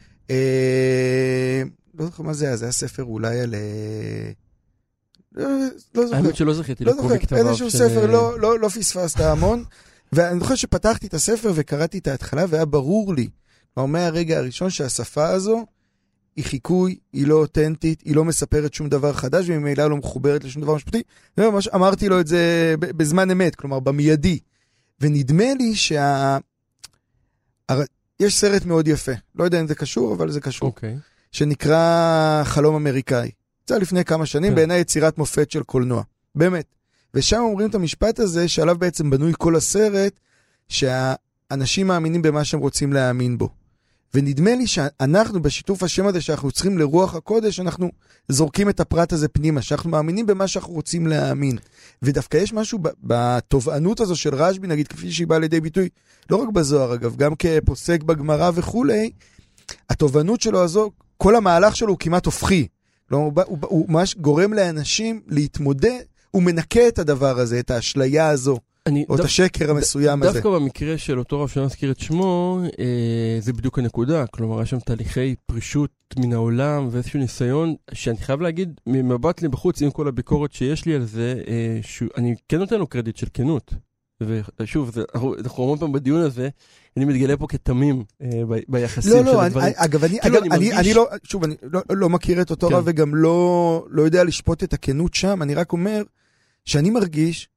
אה, לא זוכר מה זה היה, זה היה ספר אולי על... לא, לא זוכר. האמת שלא זכיתי לקרוא בכתביו. איזשהו ספר, לא, לא, לא פספסת המון. ואני זוכר שפתחתי את הספר וקראתי את ההתחלה, והיה ברור לי, מהרגע הראשון שהשפה הזו היא חיקוי, היא לא אותנטית, היא לא מספרת שום דבר חדש, וממילא לא מחוברת לשום דבר משפטי. וממש אמרתי לו את זה בזמן אמת, כלומר במיידי. ונדמה לי שה... יש סרט מאוד יפה, לא יודע אם זה קשור, אבל זה קשור. אוקיי. שנקרא חלום אמריקאי. זה לפני כמה שנים, בעיניי יצירת מופת של קולנוע. באמת. ושם אומרים את המשפט הזה, שעליו בעצם בנוי כל הסרט, שהאנשים מאמינים במה שהם רוצים להאמין בו. ונדמה לי שאנחנו בשיתוף השם הזה, שאנחנו צריכים לרוח הקודש, אנחנו זורקים את הפרט הזה פנימה, שאנחנו מאמינים במה שאנחנו רוצים להאמין. ודווקא יש משהו בתובענות הזו של רשב"י, נגיד כפי שהיא באה לידי ביטוי, לא רק בזוהר אגב, גם כפוסק בגמרא וכולי, התובענות שלו הזו, כל המהלך שלו הוא כמעט הופכי. הוא, הוא, הוא ממש גורם לאנשים להתמודד, הוא מנקה את הדבר הזה, את האשליה הזו, אני, או דו, את השקר המסוים דווקא הזה. דווקא במקרה של אותו רב שלא נזכיר את שמו, אה, זה בדיוק הנקודה. כלומר, יש שם תהליכי פרישות מן העולם, ואיזשהו ניסיון, שאני חייב להגיד, ממבט לי בחוץ, עם כל הביקורת שיש לי על זה, אה, שאני כן נותן לו קרדיט של כנות. ושוב, זה, אנחנו, אנחנו אומרים פעם בדיון הזה, אני מתגלה פה כתמים אה, ב, ביחסים לא, של לא, הדברים. אני, אגב, אני, כאילו אגב, אני, אני, מרגיש... אני לא, שוב, אני לא, לא מכיר את אותו כן. רב, וגם לא, לא יודע לשפוט את הכנות שם, אני רק אומר, שאני מרגיש,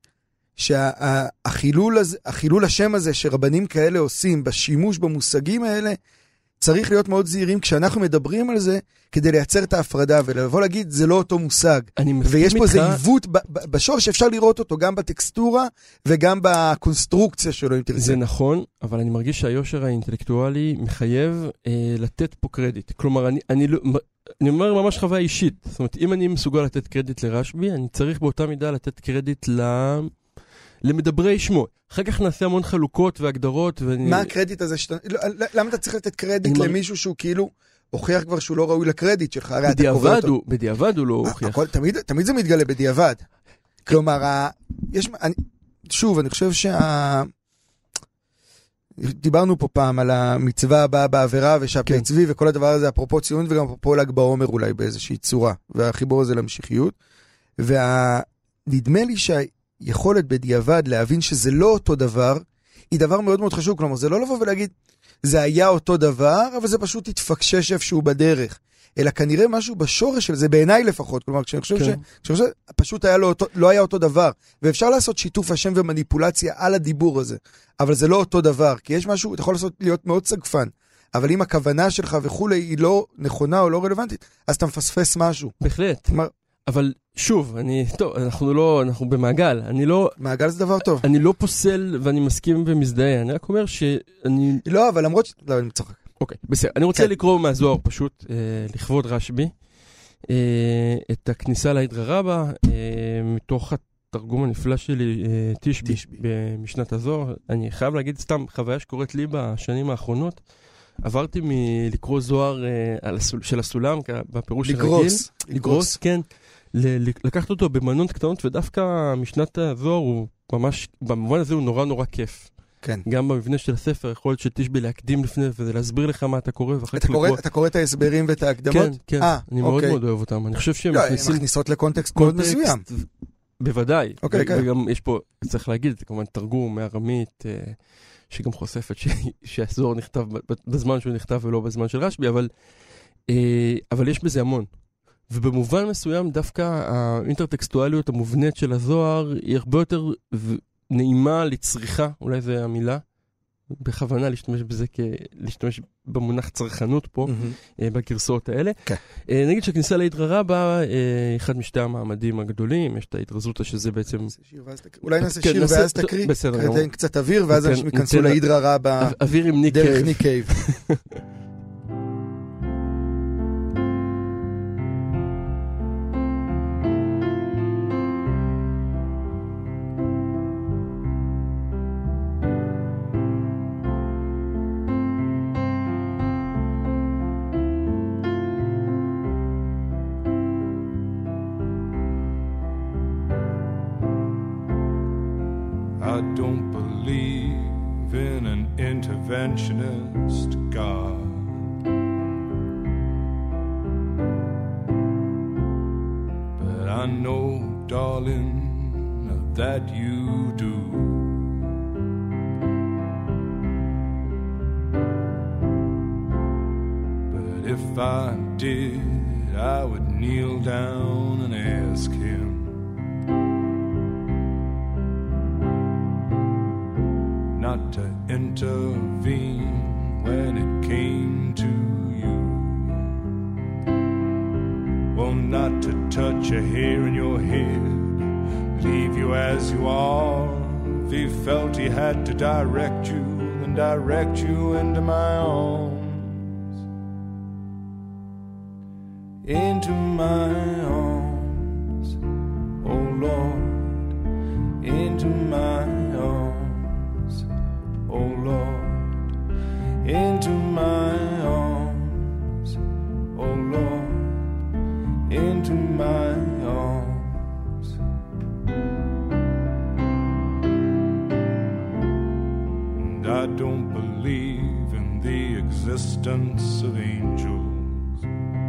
שהחילול הזה, החילול השם הזה שרבנים כאלה עושים בשימוש במושגים האלה, צריך להיות מאוד זהירים כשאנחנו מדברים על זה, כדי לייצר את ההפרדה ולבוא להגיד, זה לא אותו מושג. ויש פה איזה עיוות בשור שאפשר לראות אותו גם בטקסטורה וגם בקונסטרוקציה שלו, אם תרצה. זה נכון, אבל אני מרגיש שהיושר האינטלקטואלי מחייב אה, לתת פה קרדיט. כלומר, אני, אני, אני אומר ממש חוויה אישית. זאת אומרת, אם אני מסוגל לתת קרדיט לרשב"י, אני צריך באותה מידה לתת קרדיט ל... למדברי שמו. אחר כך נעשה המון חלוקות והגדרות. ואני... מה הקרדיט הזה? שאתה... למה אתה צריך לתת קרדיט למישהו שהוא כאילו הוכיח כבר שהוא לא ראוי לקרדיט שלך. בדיעבד הוא, בדיעבד הוא לא הוכיח. הכל, תמיד, תמיד זה מתגלה בדיעבד. כלומר, יש, אני, שוב, אני חושב שה... דיברנו פה פעם על המצווה הבאה בעבירה ושפלי כן. צבי וכל הדבר הזה, אפרופו ציון וגם אפרופו ל"ג בעומר אולי באיזושהי צורה, והחיבור הזה למשיחיות. ונדמה לי שהיכולת בדיעבד להבין שזה לא אותו דבר, היא דבר מאוד מאוד חשוב. כלומר, זה לא לבוא ולהגיד, זה היה אותו דבר, אבל זה פשוט התפקשש איפשהו בדרך. אלא כנראה משהו בשורש של זה, בעיניי לפחות. כלומר, כשאני חושב כן. ש... חושב פשוט היה לא, אותו, לא היה אותו דבר. ואפשר לעשות שיתוף השם ומניפולציה על הדיבור הזה. אבל זה לא אותו דבר. כי יש משהו, אתה יכול לעשות להיות מאוד סגפן. אבל אם הכוונה שלך וכולי היא לא נכונה או לא רלוונטית, אז אתה מפספס משהו. בהחלט. כלומר, אבל שוב, אני, טוב, אנחנו לא, אנחנו במעגל, אני לא... מעגל זה דבר טוב. אני לא פוסל ואני מסכים ומזדהה, אני רק אומר שאני... לא, אבל למרות ש... לא, אני מצחק. אוקיי, בסדר. אני רוצה כן. לקרוא מהזוהר פשוט, אה, לכבוד רשב"י, אה, את הכניסה להידרא רבה, אה, מתוך התרגום הנפלא שלי, אה, תשבי, תשבי, במשנת הזוהר. אני חייב להגיד סתם, חוויה שקורית לי בשנים האחרונות, עברתי מלקרוא זוהר אה, על הסול, של הסולם, בפירוש לגרוס, הרגיל. לגרוס. לגרוס, כן. לקחת אותו במנות קטנות, ודווקא משנת הזוהר הוא ממש, במובן הזה הוא נורא נורא כיף. כן. גם במבנה של הספר, יכול להיות שתשבי להקדים לפני, וזה להסביר לך מה אתה קורא, ואחר אתה כך קורא, לקרוא. אתה קורא את ההסברים ואת ההקדמות? כן, כן. 아, אני אוקיי. מאוד מאוד אוהב אותם. אני חושב שהם לא, מכניסים... הם מכניסות לקונטקסט מאוד מסוים. בוודאי. אוקיי, כן. וגם יש פה, צריך להגיד, זה כמובן תרגום מארמית, שגם חושפת שהזוהר נכתב בזמן שהוא נכתב ולא בזמן של רשב"י, אבל, אבל יש בזה המון. ובמובן מסוים דווקא האינטרטקסטואליות המובנית של הזוהר היא הרבה יותר נעימה לצריכה, אולי זה המילה, בכוונה להשתמש בזה, להשתמש במונח צרכנות פה, mm-hmm. בגרסאות האלה. Okay. נגיד שהכניסה להידרא רבה, אחד משתי המעמדים הגדולים, יש את ההתרזותא שזה בעצם... אולי נעשה שיר ואז תקריא, בסדר. קצת אוויר, ואז אנשים ייכנסו להידרא רבה דרך ניק קייב. I don't believe in an interventionist God. But I know, darling, that you do. But if I did, I would kneel down and ask him not to intervene when it came to you. Well, not to touch a hair in your head, leave you as you are. If he felt he had to direct you, then direct you into my arms. Into my arms, oh Lord, into my arms. Oh Lord, into my arms. Oh Lord, into my arms. And I don't believe in the existence of angels.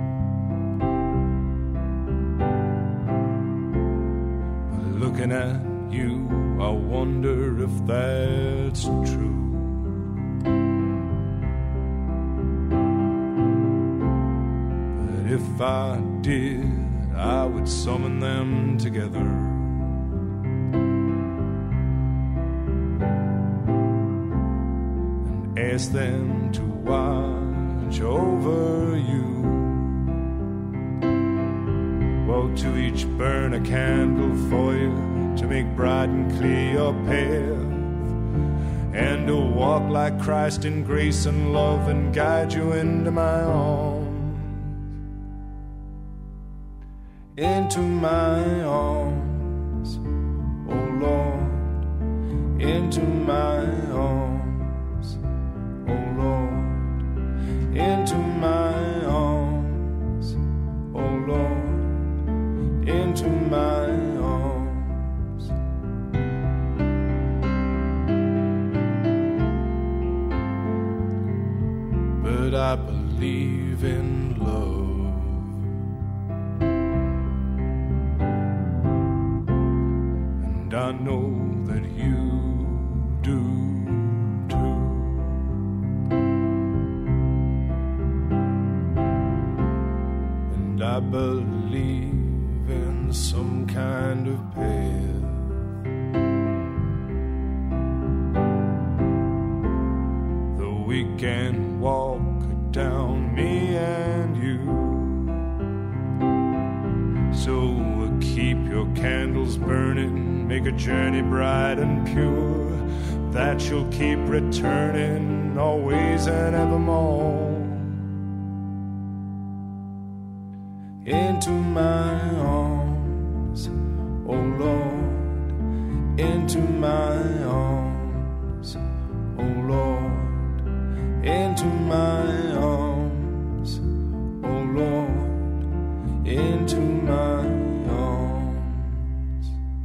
But looking at you, I wonder if that's true. But if I did, I would summon them together. And ask them to watch over you. Well, to each burn a candle for you, to make bright and clear your path, and to walk like Christ in grace and love and guide you into my arms. Into my arms, oh Lord, into my arms, oh Lord, into my arms. and I believe in some kind of path. Though we can walk down, me and you. So keep your candles burning, make a journey bright and pure, that you'll keep returning always and evermore. Into my arms, oh Lord, into my arms, oh Lord, into my arms, oh Lord, into my arms.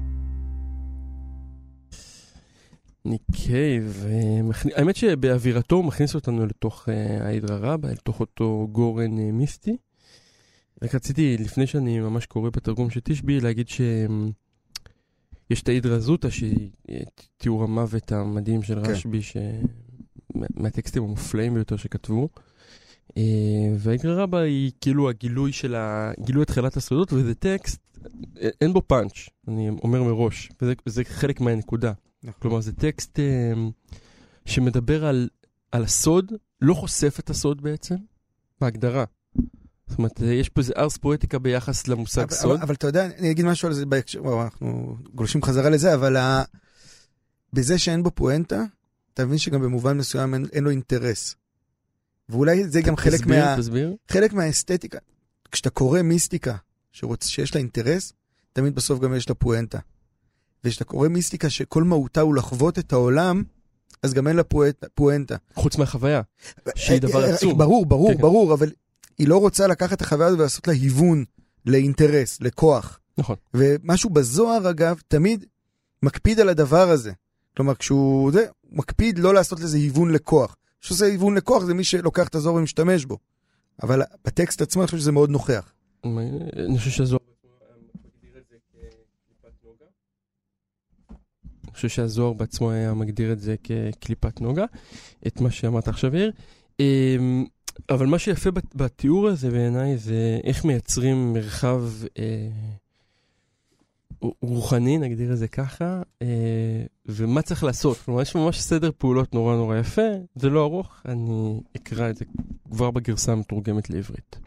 ניק קייב, האמת שבאווירתו הוא מכניס אותנו לתוך ההידרה רבה, לתוך אותו גורן מיסטי. רק רציתי, לפני שאני ממש קורא בתרגום של תשבי, להגיד שיש את ההידרה זוטה, שהיא תיאור המוות המדהים של רשבי, מהטקסטים המופלאים ביותר שכתבו. וההידרה רבה היא כאילו הגילוי של הגילוי התחילת השרידות, וזה טקסט, אין בו פאנץ', אני אומר מראש, וזה, וזה חלק מהנקודה. כלומר, זה טקסט שמדבר על, על הסוד, לא חושף את הסוד בעצם, בהגדרה. זאת אומרת, יש פה איזה ארס פואטיקה ביחס למושג אבל, סוד. אבל, אבל אתה יודע, אני אגיד משהו על זה בהקשר, וואו, אנחנו גולשים חזרה לזה, אבל ה... בזה שאין בו פואנטה, אתה מבין שגם במובן מסוים אין, אין לו אינטרס. ואולי זה גם חלק תסביר, מה... תסביר. חלק מהאסתטיקה. כשאתה קורא מיסטיקה שרוצ... שיש לה אינטרס, תמיד בסוף גם יש לה פואנטה. וכשאתה קורא מיסטיקה שכל מהותה הוא לחוות את העולם, אז גם אין לה פואנטה. חוץ מהחוויה, שהיא דבר עצום. ברור, ברור, ברור, אבל היא לא רוצה לקחת את החוויה הזאת ולעשות לה היוון, לאינטרס, לכוח. נכון. ומשהו בזוהר, אגב, תמיד מקפיד על הדבר הזה. כלומר, כשהוא זה, הוא מקפיד לא לעשות לזה היוון לכוח. שעושה היוון לכוח זה מי שלוקח את הזוהר ומשתמש בו. אבל בטקסט עצמו אני חושב שזה מאוד נוכח. אני חושב שהזוהר מגדיר את זה כקליפת נוגה. אני חושב שהזוהר בעצמו היה מגדיר את זה כקליפת נוגה, את מה שאמרת עכשיו יאיר. אבל מה שיפה בתיאור הזה בעיניי זה איך מייצרים מרחב אה, רוחני, נגדיר את זה ככה, אה, ומה צריך לעשות. כלומר, יש ממש סדר פעולות נורא נורא יפה, זה לא ארוך, אני אקרא את זה כבר בגרסה המתורגמת לעברית.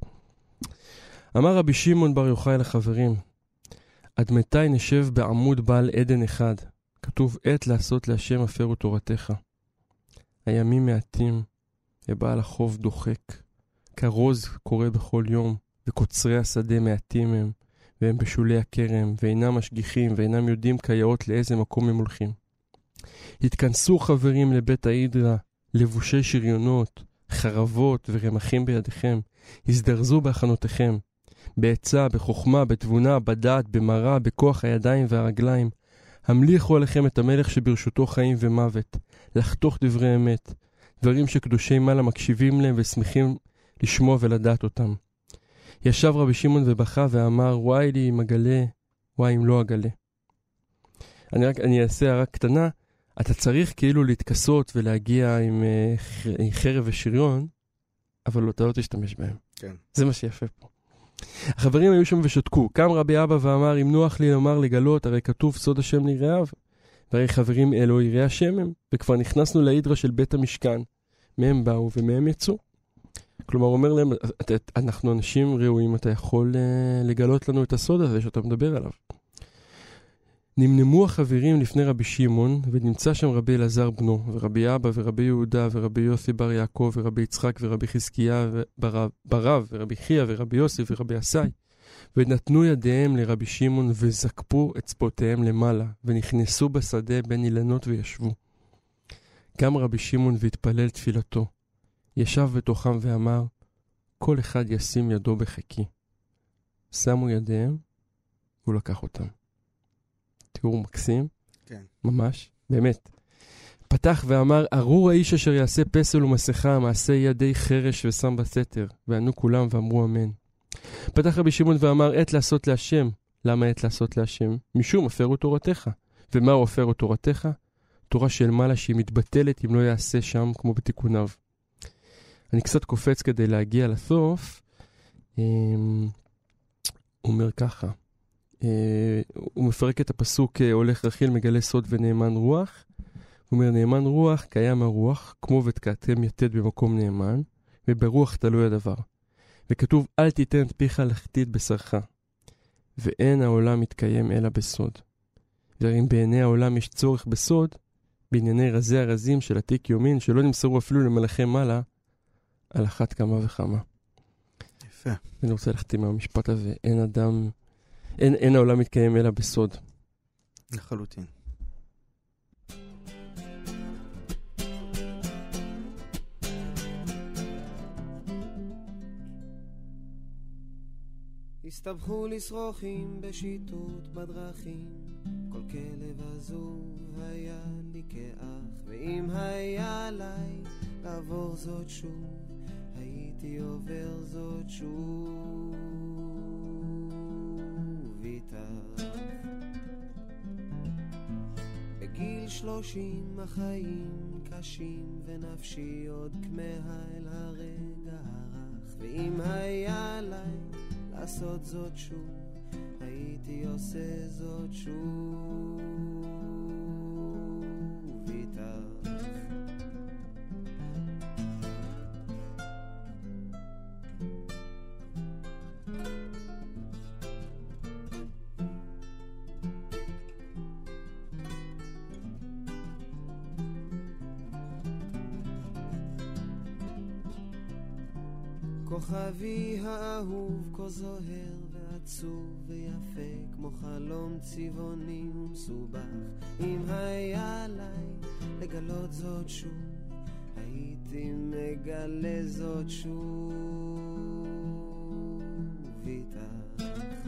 אמר רבי שמעון בר יוחאי לחברים, עד מתי נשב בעמוד בעל עדן אחד, כתוב עת לעשות להשם הפרו תורתך. הימים מעטים, ובעל החוב דוחק, כרוז קורא בכל יום, וקוצרי השדה מעטים הם, והם בשולי הכרם, ואינם משגיחים, ואינם יודעים כיאות לאיזה מקום הם הולכים. התכנסו חברים לבית ההידרה, לבושי שריונות, חרבות ורמחים בידיכם, הזדרזו בהכנותיכם, בעצה, בחוכמה, בתבונה, בדעת, במראה, בכוח הידיים והרגליים, המליכו עליכם את המלך שברשותו חיים ומוות, לחתוך דברי אמת, דברים שקדושי מעלה מקשיבים להם ושמחים לשמוע ולדעת אותם. ישב רבי שמעון ובכה ואמר, וואי לי אם אגלה, וואי אם לא אגלה. אני רק, אני אעשה הערה קטנה, אתה צריך כאילו להתכסות ולהגיע עם uh, חרב ושריון, אבל אתה לא תשתמש בהם. כן. זה מה שיפה פה. החברים היו שם ושתקו. קם רבי אבא ואמר, אם נוח לי לומר לגלות, הרי כתוב סוד השם ליראיו. והרי חברים אלו יראי השם הם, וכבר נכנסנו להידרה של בית המשכן. מהם באו ומהם יצאו. כלומר, הוא אומר להם, אנחנו אנשים ראויים, אתה יכול לגלות לנו את הסוד הזה שאתה מדבר עליו. נמנמו החברים לפני רבי שמעון, ונמצא שם רבי אלעזר בנו, ורבי אבא, ורבי יהודה, ורבי יוסי בר יעקב, ורבי יצחק, ורבי חזקיה, ברב, ורבי חייא, ורבי יוסי, ורבי עשי. ונתנו ידיהם לרבי שמעון, וזקפו אצבעותיהם למעלה, ונכנסו בשדה בין אילנות וישבו. גם רבי שמעון והתפלל תפילתו. ישב בתוכם ואמר, כל אחד ישים ידו בחיקי. שמו ידיהם, והוא לקח אותם. תיאור מקסים, כן. ממש, באמת. פתח ואמר, ארור האיש אשר יעשה פסל ומסכה, מעשה ידי חרש ושם בסתר, וענו כולם ואמרו אמן. פתח רבי שמעון ואמר, עת לעשות להשם. למה עת לעשות להשם? משום הפרו תורתך. ומה הוא הפרו תורתך? תורה של מעלה שהיא מתבטלת אם לא יעשה שם כמו בתיקוניו. אני קצת קופץ כדי להגיע לסוף. הוא אומר ככה, אה, הוא מפרק את הפסוק, אה, הולך רכיל מגלה סוד ונאמן רוח. הוא אומר, נאמן רוח קיים הרוח, כמו ותקעתם יתד במקום נאמן, וברוח תלוי הדבר. וכתוב, אל תיתן את פיך לחטית בשרך, ואין העולם מתקיים אלא בסוד. ואם בעיני העולם יש צורך בסוד, בענייני רזי הרזים של עתיק יומין, שלא נמסרו אפילו למלאכי מעלה, על אחת כמה וכמה. יפה. אני רוצה להחתים מהמשפט הזה, אין אדם, אין, אין העולם מתקיים אלא בסוד. לחלוטין. הסתבכו לשרוכים בשיטוט בדרכים, כל כלב עזוב היה לי כאח, ואם היה עליי לעבור זאת שוב, הייתי עובר זאת שוב איתך. בגיל שלושים החיים קשים, ונפשי עוד כמהה אל הרגע הרך, ואם היה עליי לעשות זאת שוב, הייתי עושה זאת שוב איתך. כוכבי האהוב כה זוהר ועצוב ויפה, כמו חלום צבעוני ומסובך, אם היה עליי לגלות זאת שוב, הייתי מגלה זאת שוב איתך.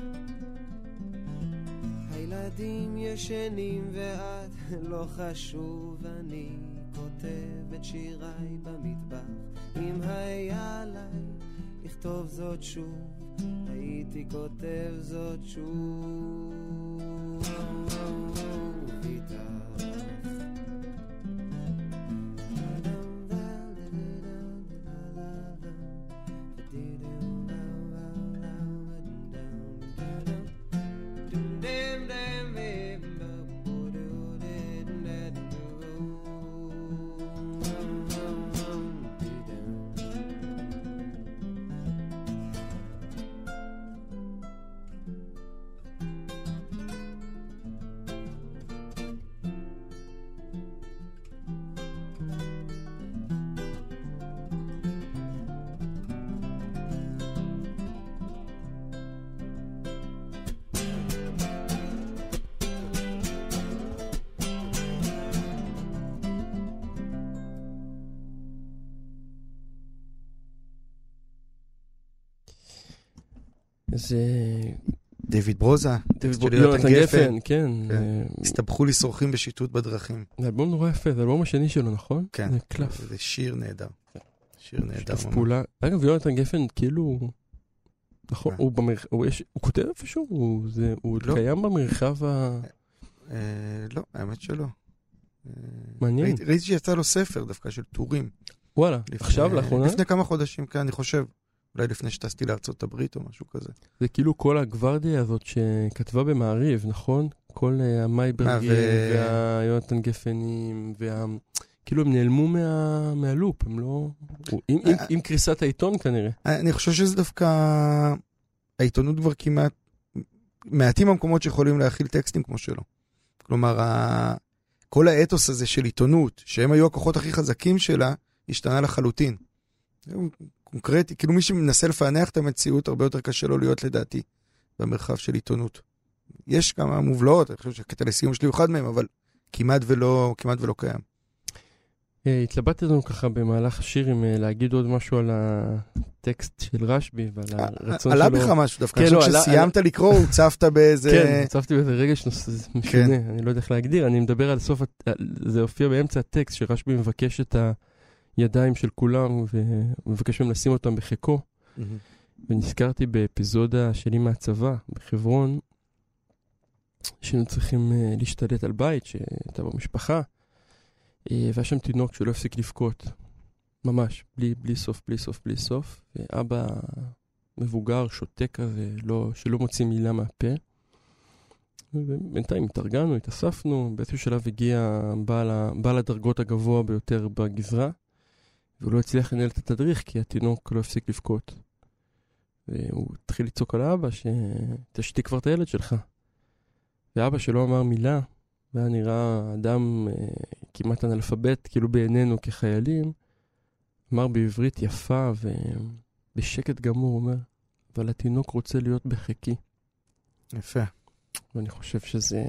הילדים ישנים ואת לא חשוב, אני כותב את שיריי במטבח, אם היה עליי לכתוב זאת שוב, הייתי כותב זאת שוב איתך. זה... דיוויד ברוזה, יונתן גפן, כן. הסתבכו לשרוכים בשיטוט בדרכים. זה אלבום נורא יפה, זה אלבום השני שלו, נכון? כן. זה קלף. זה שיר נהדר. שיר נהדר. שיתוף פעולה. אגב, יונתן גפן, כאילו... נכון, הוא כותב איפשהו? הוא קיים במרחב ה... לא, האמת שלא. מעניין. ראיתי שיצא לו ספר דווקא של טורים. וואלה, עכשיו לאחרונה? לפני כמה חודשים, כן, אני חושב. אולי לפני שטסתי לארצות הברית או משהו כזה. זה כאילו כל הגוורדיה הזאת שכתבה במעריב, נכון? כל המייברגים והיונתן גפנים, כאילו הם נעלמו מהלופ, הם לא... עם קריסת העיתון כנראה. אני חושב שזה דווקא... העיתונות כבר כמעט... מעטים המקומות שיכולים להכיל טקסטים כמו שלו. כלומר, כל האתוס הזה של עיתונות, שהם היו הכוחות הכי חזקים שלה, השתנה לחלוטין. קונקרטי, כאילו מי שמנסה לפענח את המציאות, הרבה יותר קשה לו להיות לדעתי במרחב של עיתונות. יש כמה מובלעות, אני חושב שהקטע לסיום שלי הוא אחד מהם, אבל כמעט ולא, כמעט ולא קיים. התלבטתי לנו ככה במהלך השיר עם להגיד עוד משהו על הטקסט של רשבי ועל הרצון שלו. עלה בך משהו דווקא, אני חושב שסיימת לקרוא, הוצפת באיזה... כן, הוצפתי באיזה רגש משונה, אני לא יודע איך להגדיר, אני מדבר על סוף, זה הופיע באמצע הטקסט שרשבי מבקש את ה... ידיים של כולם, ומבקש מהם לשים אותם בחיקו. Mm-hmm. ונזכרתי באפיזודה שלי מהצבא, בחברון, שהיינו צריכים uh, להשתלט על בית, שהייתה במשפחה, uh, והיה שם תינוק שלא הפסיק לבכות. ממש, בלי, בלי סוף, בלי סוף, בלי סוף. ואבא מבוגר, שוטה כזה, לא, שלא מוציא מילה מהפה. ובינתיים התארגנו, התאספנו, באיזשהו שלב הגיע בעל, בעל הדרגות הגבוה ביותר בגזרה, והוא לא הצליח לנהל את התדריך, כי התינוק לא הפסיק לבכות. והוא התחיל לצעוק על האבא, שתשתיק כבר את הילד שלך. ואבא שלא אמר מילה, והיה נראה אדם אה, כמעט אנאלפבית, כאילו בעינינו כחיילים, אמר בעברית יפה ובשקט גמור, אומר, אבל התינוק רוצה להיות בחיקי. יפה. ואני חושב שזה...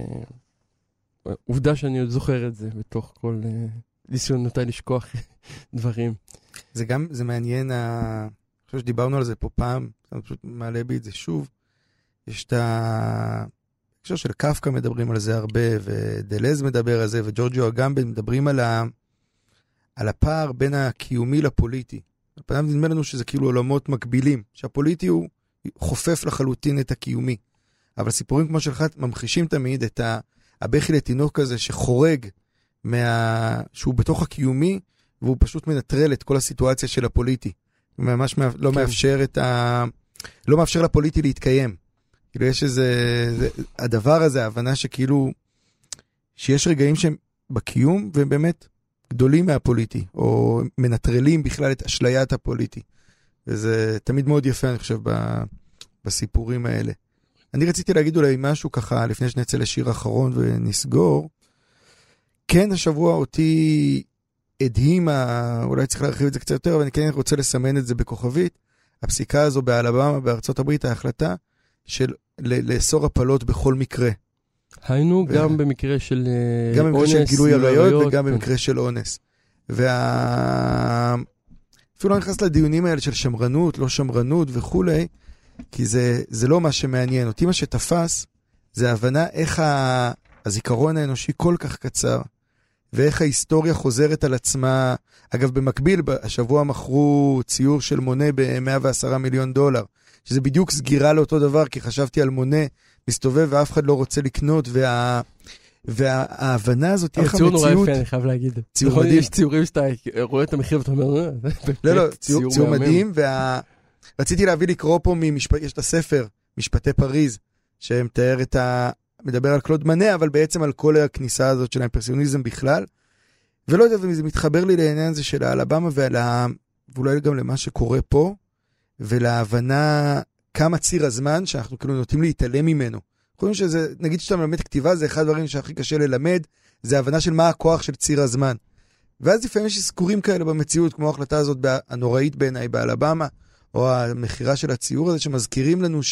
עובדה שאני עוד זוכר את זה, בתוך כל אה, ניסיונותיי לשכוח דברים. זה גם, זה מעניין, ה... אני חושב שדיברנו על זה פה פעם, אני פשוט מעלה בי את זה שוב. יש את ה... אני חושב של קפקא מדברים על זה הרבה, ודלז מדבר על זה, וג'ורג'ו אגמבן מדברים על, ה... על הפער בין הקיומי לפוליטי. הפעם נדמה לנו שזה כאילו עולמות מקבילים, שהפוליטי הוא חופף לחלוטין את הקיומי. אבל סיפורים כמו שלך ממחישים תמיד את הבכי לתינוק הזה שחורג, מה... שהוא בתוך הקיומי, והוא פשוט מנטרל את כל הסיטואציה של הפוליטי. הוא ממש לא מאפשר את ה... לא מאפשר לפוליטי להתקיים. כאילו יש איזה... זה... הדבר הזה, ההבנה שכאילו... שיש רגעים שהם בקיום, והם באמת גדולים מהפוליטי, או מנטרלים בכלל את אשליית הפוליטי. וזה תמיד מאוד יפה, אני חושב, ב... בסיפורים האלה. אני רציתי להגיד אולי משהו ככה, לפני שנצא לשיר אחרון ונסגור. כן, השבוע אותי הדהים, אולי צריך להרחיב את זה קצת יותר, אבל אני כן רוצה לסמן את זה בכוכבית. הפסיקה הזו באלבמה, בארצות הברית, ההחלטה של לאסור הפלות בכל מקרה. היינו ו... גם במקרה של אונס. גם במקרה של גילוי עריות וגם במקרה של אונס. וה... אפילו לא נכנס לדיונים האלה של שמרנות, לא שמרנות וכולי, כי זה, זה לא מה שמעניין. אותי מה שתפס, זה ההבנה איך ה... הזיכרון האנושי כל כך קצר, ואיך ההיסטוריה חוזרת על עצמה. אגב, במקביל, השבוע מכרו ציור של מונה ב-מאה ועשרה מיליון דולר, שזה בדיוק סגירה לאותו דבר, כי חשבתי על מונה מסתובב ואף אחד לא רוצה לקנות, וה... וההבנה הזאת, איך המציאות... ציור נורא יפה, אני חייב להגיד. ציור מדהים. יש ציורים שאתה רואה את המחיר ואתה אומר, לא, לא, ציור מדהים, ורציתי להביא לקרוא פה, יש את הספר, משפטי פריז, שמתאר את ה... מדבר על קלוד מנה, אבל בעצם על כל הכניסה הזאת של האימפרסיוניזם בכלל, ולא יודע, וזה מתחבר לי לעניין הזה של האלבמה, ואולי גם למה שקורה פה, ולהבנה כמה ציר הזמן, שאנחנו כאילו נוטים להתעלם ממנו. חושבים שזה, נגיד שאתה מלמד כתיבה, זה אחד הדברים שהכי קשה ללמד, זה ההבנה של מה הכוח של ציר הזמן. ואז לפעמים יש סקורים כאלה במציאות, כמו ההחלטה הזאת הנוראית בעיניי באלבמה, או המחירה של הציור הזה, שמזכירים לנו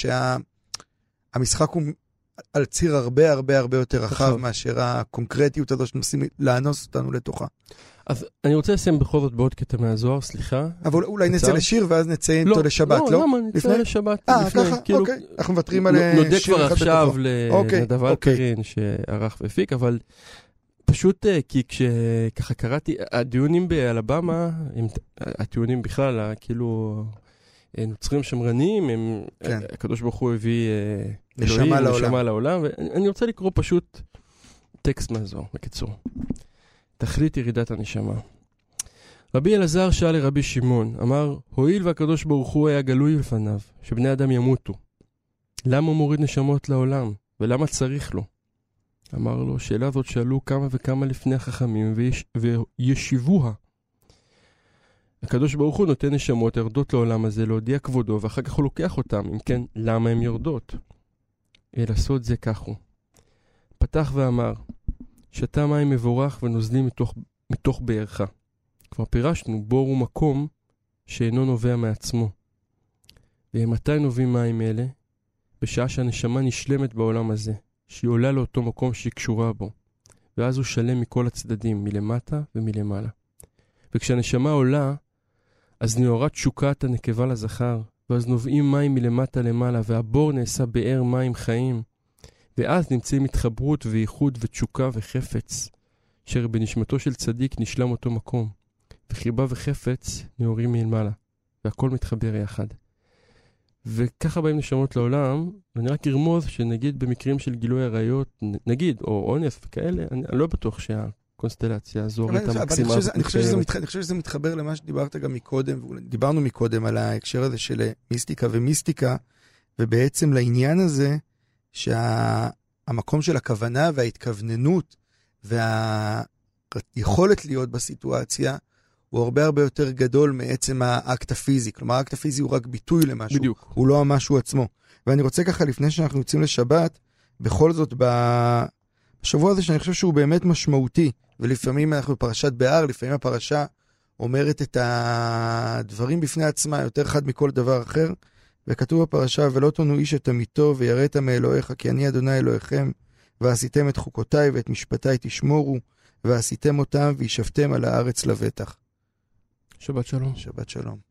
שהמשחק הוא על ציר הרבה הרבה הרבה יותר רחב, מאשר הקונקרטיות הזו שמנסים לאנוס אותנו לתוכה. אז אני רוצה לסיים בכל זאת בעוד קטע מהזוהר, סליחה. אבל אולי נצא לשיר ואז נצא איתו לשבת, לא? לא, למה? נצא לשבת. אה, ככה? אוקיי. אנחנו מוותרים על שיר אחד בתוכו. נודה כבר עכשיו לנדב אלפרין שערך והפיק, אבל פשוט כי כשככה קראתי, הדיונים באלבמה, הטיעונים בכלל, כאילו נוצרים שמרנים, הקדוש ברוך הוא הביא אלוהים, נשמה לעולם, ואני רוצה לקרוא פשוט טקסט מהזוהר, בקיצור. תכלית ירידת הנשמה. רבי אלעזר שאל לרבי שמעון, אמר, הואיל והקדוש ברוך הוא היה גלוי לפניו, שבני אדם ימותו. למה הוא מוריד נשמות לעולם? ולמה צריך לו? אמר לו, שאלה זאת שאלו כמה וכמה לפני החכמים, ויש, וישיבוה. הקדוש ברוך הוא נותן נשמות ירדות לעולם הזה, להודיע כבודו, ואחר כך הוא לוקח אותם. אם כן, למה הם יורדות? אלא סוד זה כך הוא. פתח ואמר, שתה מים מבורך ונוזלים מתוך, מתוך בערך. כבר פירשנו, בור הוא מקום שאינו נובע מעצמו. ומתי נובעים מים אלה? בשעה שהנשמה נשלמת בעולם הזה, שהיא עולה לאותו מקום שהיא קשורה בו. ואז הוא שלם מכל הצדדים, מלמטה ומלמעלה. וכשהנשמה עולה, אז נאורת שוקת הנקבה לזכר, ואז נובעים מים מלמטה למעלה, והבור נעשה באר מים חיים. ואז נמצאים התחברות וייחוד ותשוקה וחפץ, אשר בנשמתו של צדיק נשלם אותו מקום, וחיבה וחפץ נאורים מלמעלה, והכל מתחבר יחד. וככה באים נשמות לעולם, ואני רק ארמוז שנגיד במקרים של גילוי עריות, נגיד, או אונס וכאלה, אני, אני לא בטוח שה, הקונסטלציה הזורית המקסימה. אני חושב שזה מתחבר למה שדיברת גם מקודם, דיברנו מקודם על ההקשר הזה של מיסטיקה ומיסטיקה, ובעצם לעניין הזה שהמקום של הכוונה וההתכווננות והיכולת להיות בסיטואציה, הוא הרבה הרבה יותר גדול מעצם האקט הפיזי. כלומר, האקט הפיזי הוא רק ביטוי למשהו. בדיוק. הוא לא המשהו עצמו. ואני רוצה ככה, לפני שאנחנו יוצאים לשבת, בכל זאת, בשבוע הזה שאני חושב שהוא באמת משמעותי, ולפעמים אנחנו בפרשת בהר, לפעמים הפרשה אומרת את הדברים בפני עצמה, יותר חד מכל דבר אחר, וכתוב בפרשה, ולא תונו איש את עמיתו, ויראת מאלוהיך, כי אני אדוני אלוהיכם, ועשיתם את חוקותיי ואת משפטיי תשמורו, ועשיתם אותם, וישבתם על הארץ לבטח. שבת שלום. שבת שלום.